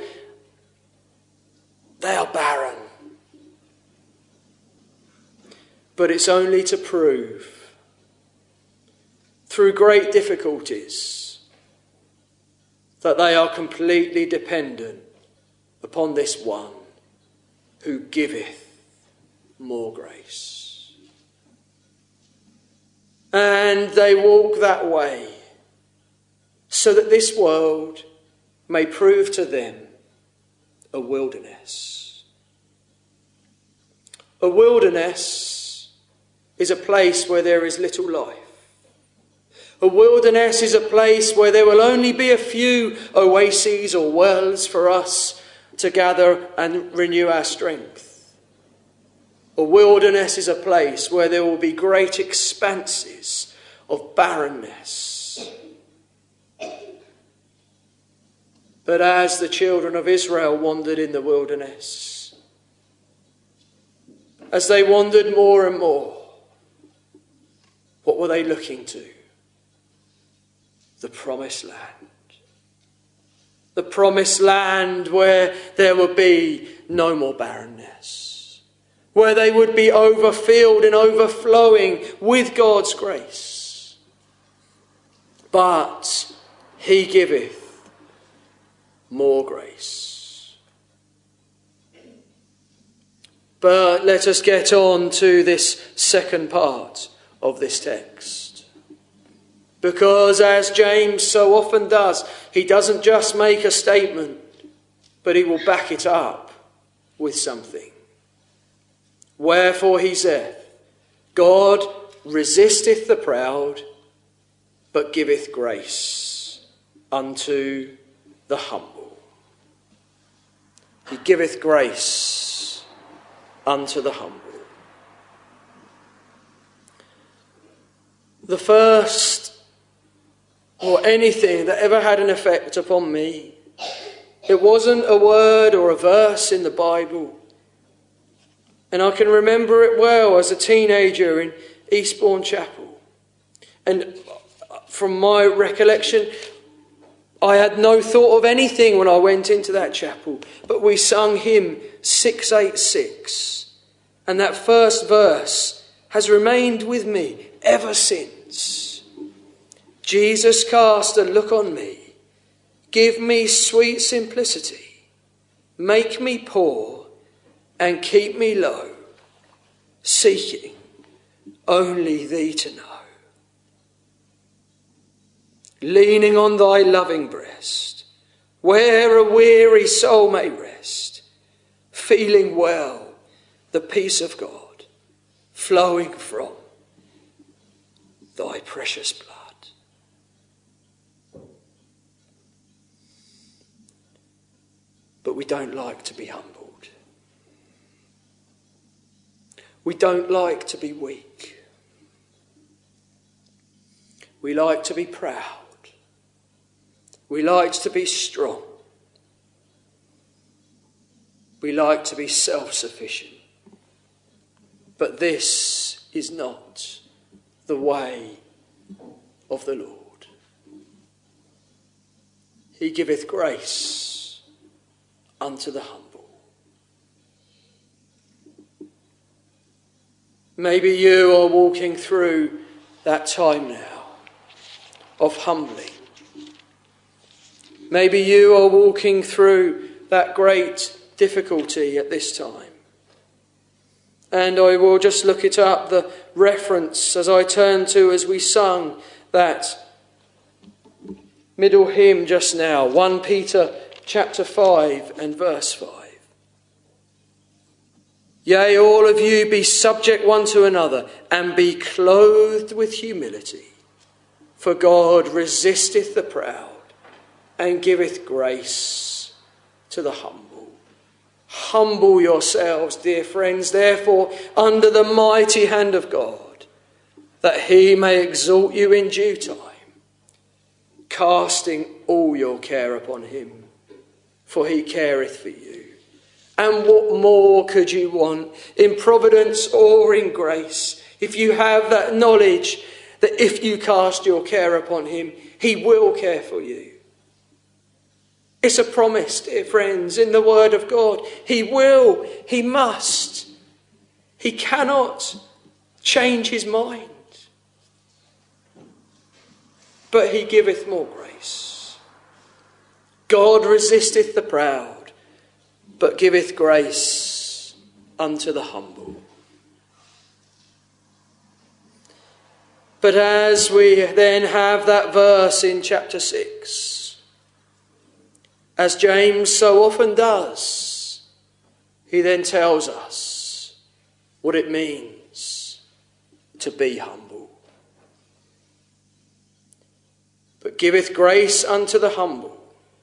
they are barren. But it's only to prove, through great difficulties, that they are completely dependent upon this one who giveth more grace. And they walk that way so that this world may prove to them a wilderness. A wilderness is a place where there is little life. A wilderness is a place where there will only be a few oases or wells for us to gather and renew our strength. A wilderness is a place where there will be great expanses of barrenness. But as the children of Israel wandered in the wilderness, as they wandered more and more, what were they looking to? The promised land. The promised land where there would be no more barrenness. Where they would be overfilled and overflowing with God's grace. But he giveth more grace. But let us get on to this second part of this text. Because as James so often does, he doesn't just make a statement, but he will back it up with something. Wherefore he saith, God resisteth the proud, but giveth grace unto the humble. He giveth grace unto the humble. The first, or anything that ever had an effect upon me, it wasn't a word or a verse in the Bible. And I can remember it well as a teenager in Eastbourne Chapel. And from my recollection, I had no thought of anything when I went into that chapel. But we sung hymn six eighty-six. And that first verse has remained with me ever since. Jesus, cast a look on me. Give me sweet simplicity. Make me poor and keep me low, seeking only thee to know. Leaning on thy loving breast, where a weary soul may rest, feeling well the peace of God flowing from thy precious blood. But we don't like to be humbled. We don't like to be weak. We like to be proud. We like to be strong. We like to be self-sufficient. But this is not the way of the Lord. He giveth grace unto the humble. Maybe you are walking through that time now of humbling, Maybe you are walking through that great difficulty at this time. And I will just look it up, the reference as I turn to as we sung that middle hymn just now, First Peter chapter five and verse five. Yea, all of you be subject one to another, and be clothed with humility. For God resisteth the proud, and giveth grace to the humble. Humble yourselves, dear friends, therefore, under the mighty hand of God, that he may exalt you in due time, casting all your care upon him, for he careth for you. And what more could you want in providence or in grace if you have that knowledge that if you cast your care upon him, he will care for you? It's a promise, dear friends, in the word of God. He will, he must. He cannot change his mind. But he giveth more grace. God resisteth the proud, but giveth grace unto the humble. But as we then have that verse in chapter six, as James so often does, he then tells us what it means to be humble. But giveth grace unto the humble.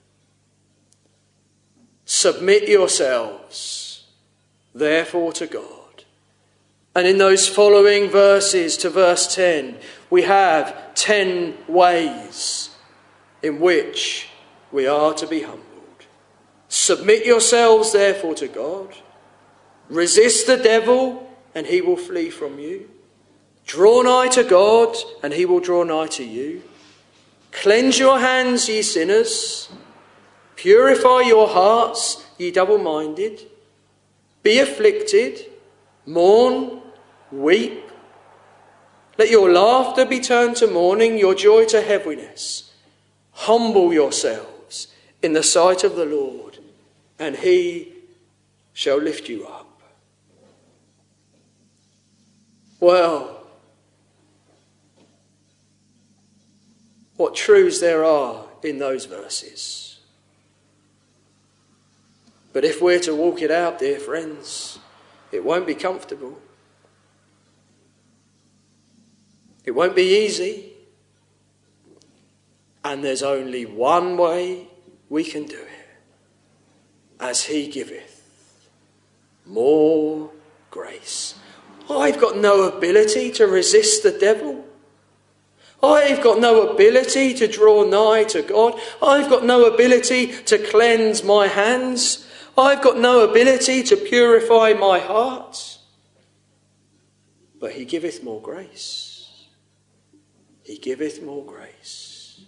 Submit yourselves, therefore, to God. And in those following verses to verse ten, we have ten ways in which we are to be humbled. Submit yourselves, therefore, to God. Resist the devil, and he will flee from you. Draw nigh to God, and he will draw nigh to you. Cleanse your hands, ye sinners. Purify your hearts, ye double-minded. Be afflicted, mourn, weep. Let your laughter be turned to mourning, your joy to heaviness. Humble yourselves in the sight of the Lord, and he shall lift you up. Well, what truths there are in those verses. But if we're to walk it out, dear friends, it won't be comfortable. It won't be easy. And there's only one way we can do it. As he giveth more grace. I've got no ability to resist the devil. I've got no ability to draw nigh to God. I've got no ability to cleanse my hands. I've got no ability to purify my heart. But he giveth more grace. He giveth more grace.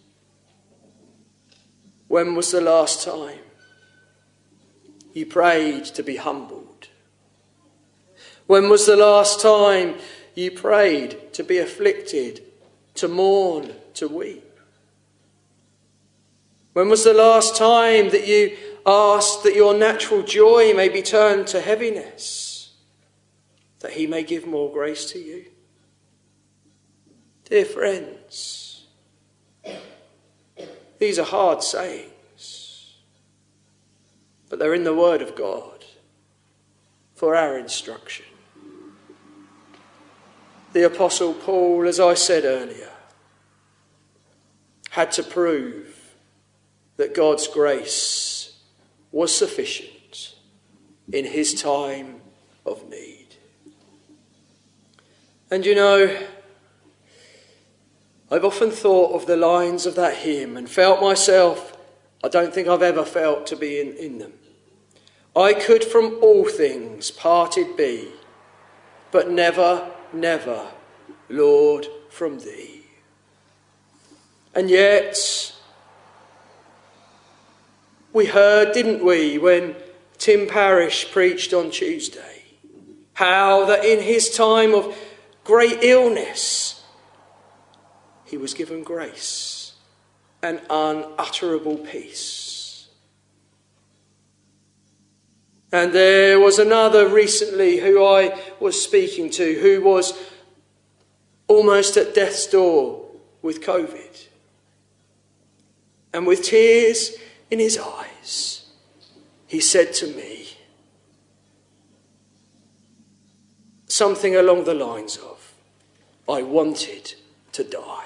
When was the last time you prayed to be humbled? When was the last time you prayed to be afflicted, to mourn, to weep? When was the last time that you asked that your natural joy may be turned to heaviness, that he may give more grace to you? Dear friends, these are hard sayings, but they're in the Word of God for our instruction. The Apostle Paul, as I said earlier, had to prove that God's grace was sufficient in his time of need. And you know, I've often thought of the lines of that hymn and felt myself, I don't think I've ever felt to be in, in them. I could from all things parted be, but never, never, Lord, from thee. And yet, we heard, didn't we, when Tim Parrish preached on Tuesday, how that in his time of great illness, he was given grace. and unutterable peace. And there was another recently who I was speaking to who was almost at death's door with COVID. And with tears in his eyes, he said to me something along the lines of, I wanted to die.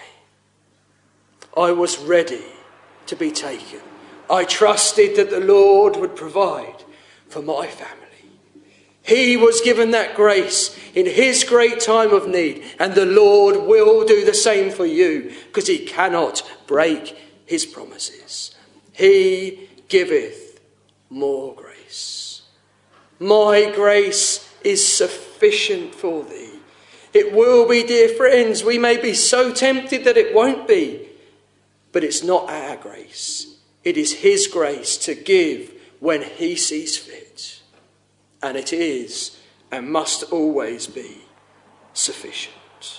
I was ready to be taken. I trusted that the Lord would provide for my family. He was given that grace in his great time of need, and the Lord will do the same for you, because he cannot break his promises. He giveth more grace. My grace is sufficient for thee. It will be, dear friends. We may be so tempted that it won't be, but it's not our grace. It is his grace to give when he sees fit. And it is and must always be sufficient.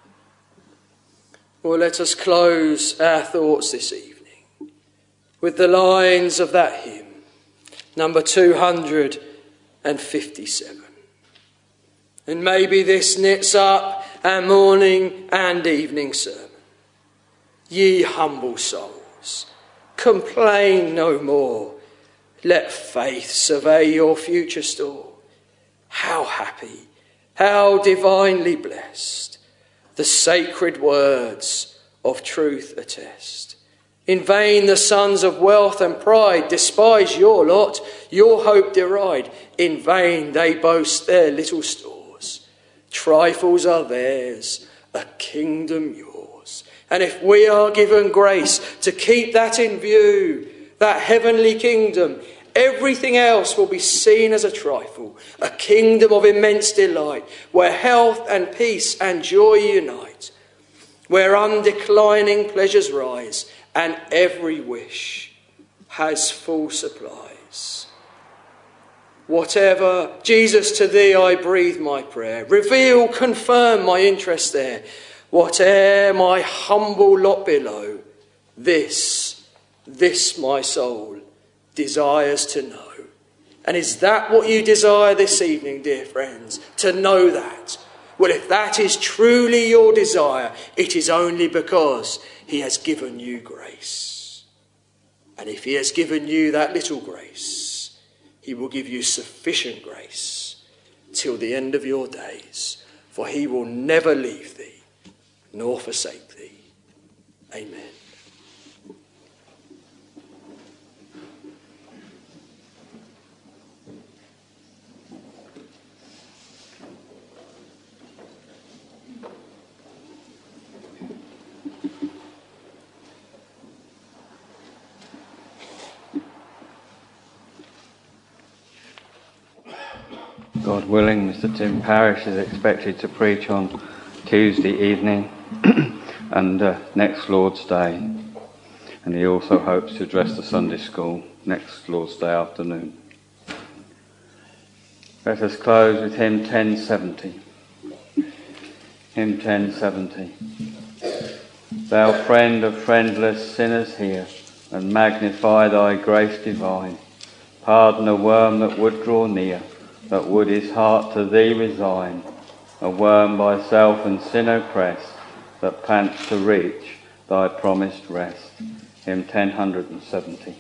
Well, let us close our thoughts this evening with the lines of that hymn, number two hundred fifty-seven. And maybe this knits up our morning and evening sermon. Ye humble souls, complain no more. Let faith survey your future store. How happy, how divinely blessed, the sacred words of truth attest. In vain the sons of wealth and pride despise your lot, your hope deride. In vain they boast their little stores. Trifles are theirs, a kingdom yours. And if we are given grace to keep that in view, that heavenly kingdom, everything else will be seen as a trifle, a kingdom of immense delight, where health and peace and joy unite, where undeclining pleasures rise, and every wish has full supplies. Whatever, Jesus, to thee I breathe my prayer. Reveal, confirm my interest there. Whate'er my humble lot below, this, this my soul desires to know. And is that what you desire this evening, dear friends? To know that? Well, if that is truly your desire, it is only because he has given you grace. And if he has given you that little grace, he will give you sufficient grace till the end of your days. For he will never leave thee nor forsake thee. Amen. God willing, Mister Tim Parrish is expected to preach on Tuesday evening and uh, next Lord's Day. And he also hopes to address the Sunday school next Lord's Day afternoon. Let us close with hymn ten seventy. Hymn ten seventy. Thou friend of friendless sinners, hear and magnify thy grace divine. Pardon a worm that would draw near, that would his heart to thee resign, a worm by self and sin oppressed, that pants to reach thy promised rest. Hymn ten seventy.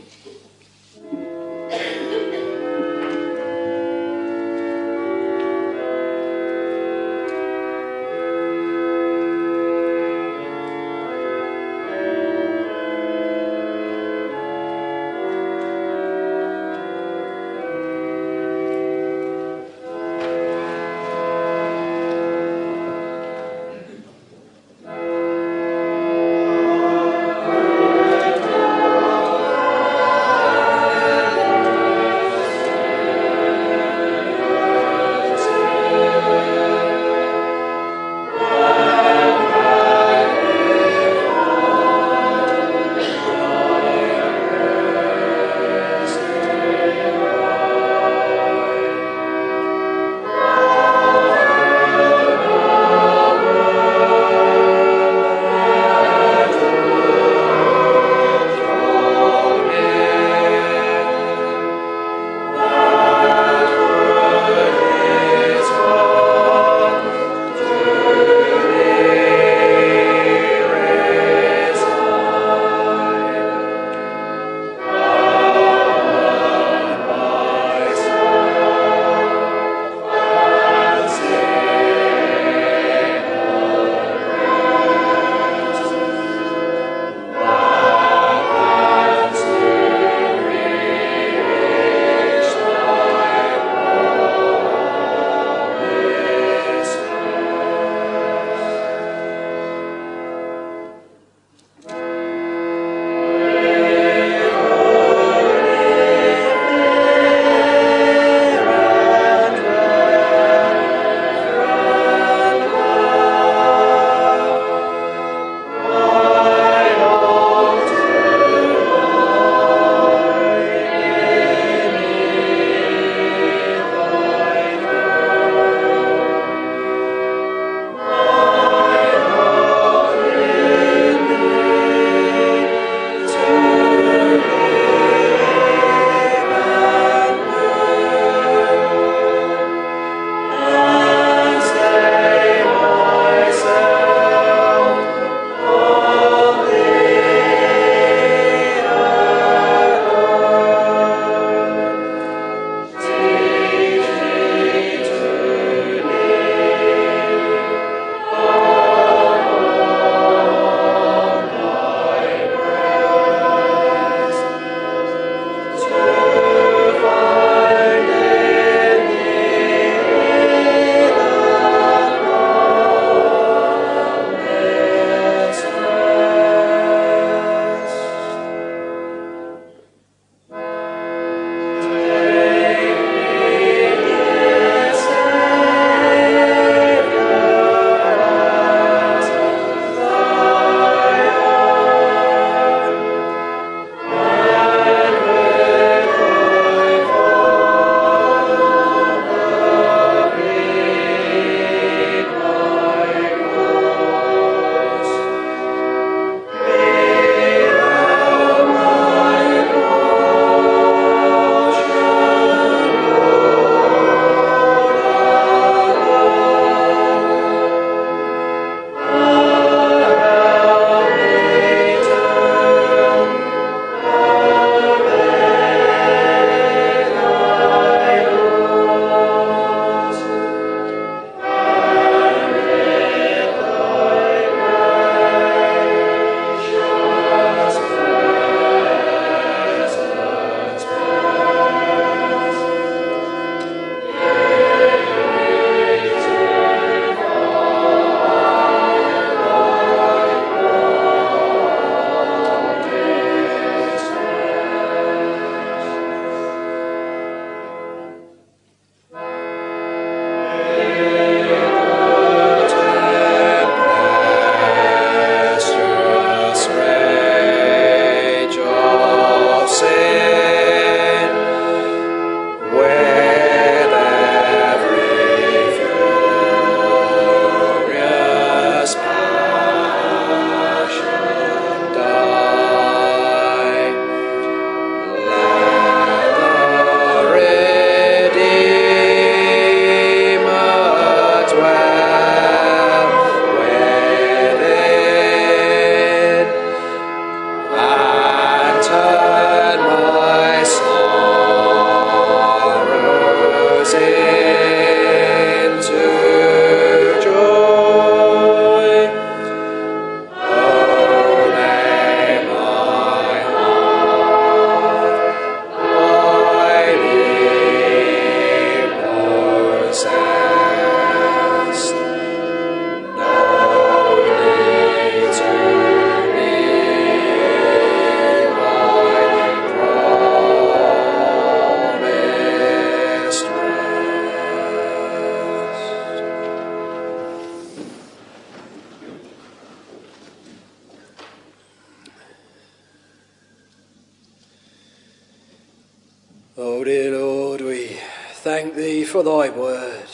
thank thee for thy word.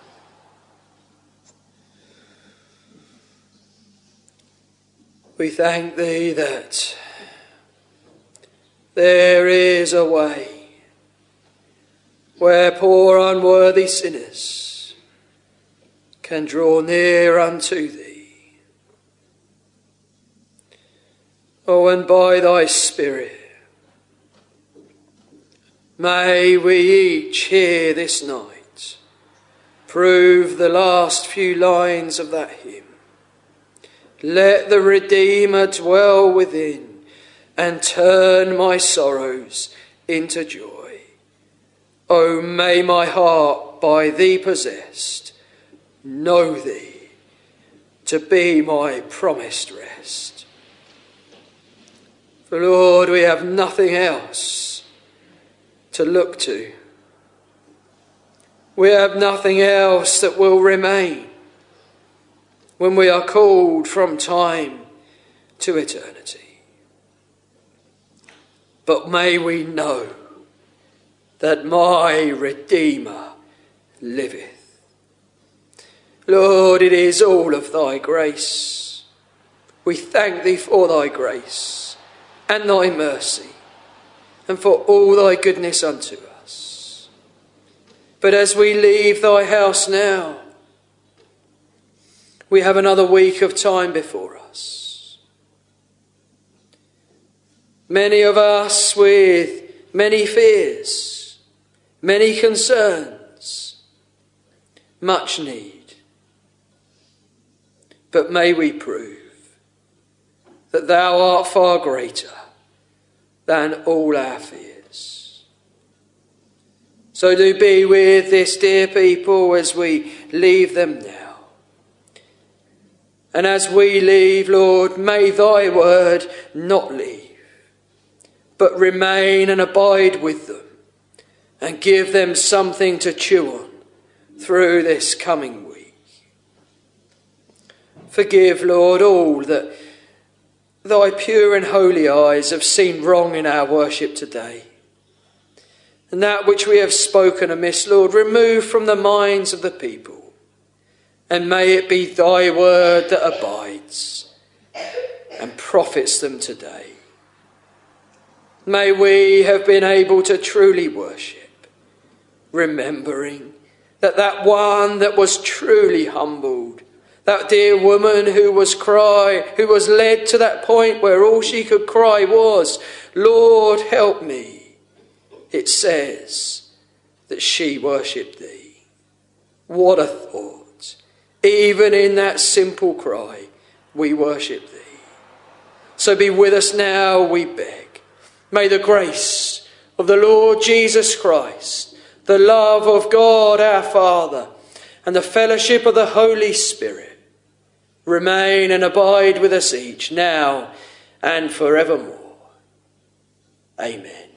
We thank thee that there is a way where poor unworthy sinners can draw near unto thee. Oh, and by thy Spirit, may we each here this night prove the last few lines of that hymn. Let the Redeemer dwell within and turn my sorrows into joy. Oh, may my heart by thee possessed know thee to be my promised rest. For Lord, we have nothing else to look to. We have nothing else that will remain when we are called from time to eternity. But may we know that my Redeemer liveth. Lord, it is all of thy grace. We thank thee for thy grace and thy mercy, and for all thy goodness unto us. But as we leave thy house now, we have another week of time before us. Many of us with many fears, many concerns, much need. But may we prove that thou art far greater than all our fears. So do be with this dear people as we leave them now. And as we leave, Lord, may thy word not leave, but remain and abide with them and give them something to chew on through this coming week. Forgive, Lord, all that thy pure and holy eyes have seen wrong in our worship today. And that which we have spoken amiss, Lord, remove from the minds of the people. And may it be thy word that abides and profits them today. May we have been able to truly worship, remembering that that one that was truly humbled, that dear woman who was cry, who was led to that point where all she could cry was, Lord, help me. It says that she worshipped thee. What a thought. Even in that simple cry, we worship thee. So be with us now, we beg. May the grace of the Lord Jesus Christ, the love of God our Father, and the fellowship of the Holy Spirit remain and abide with us each, now and forevermore. Amen.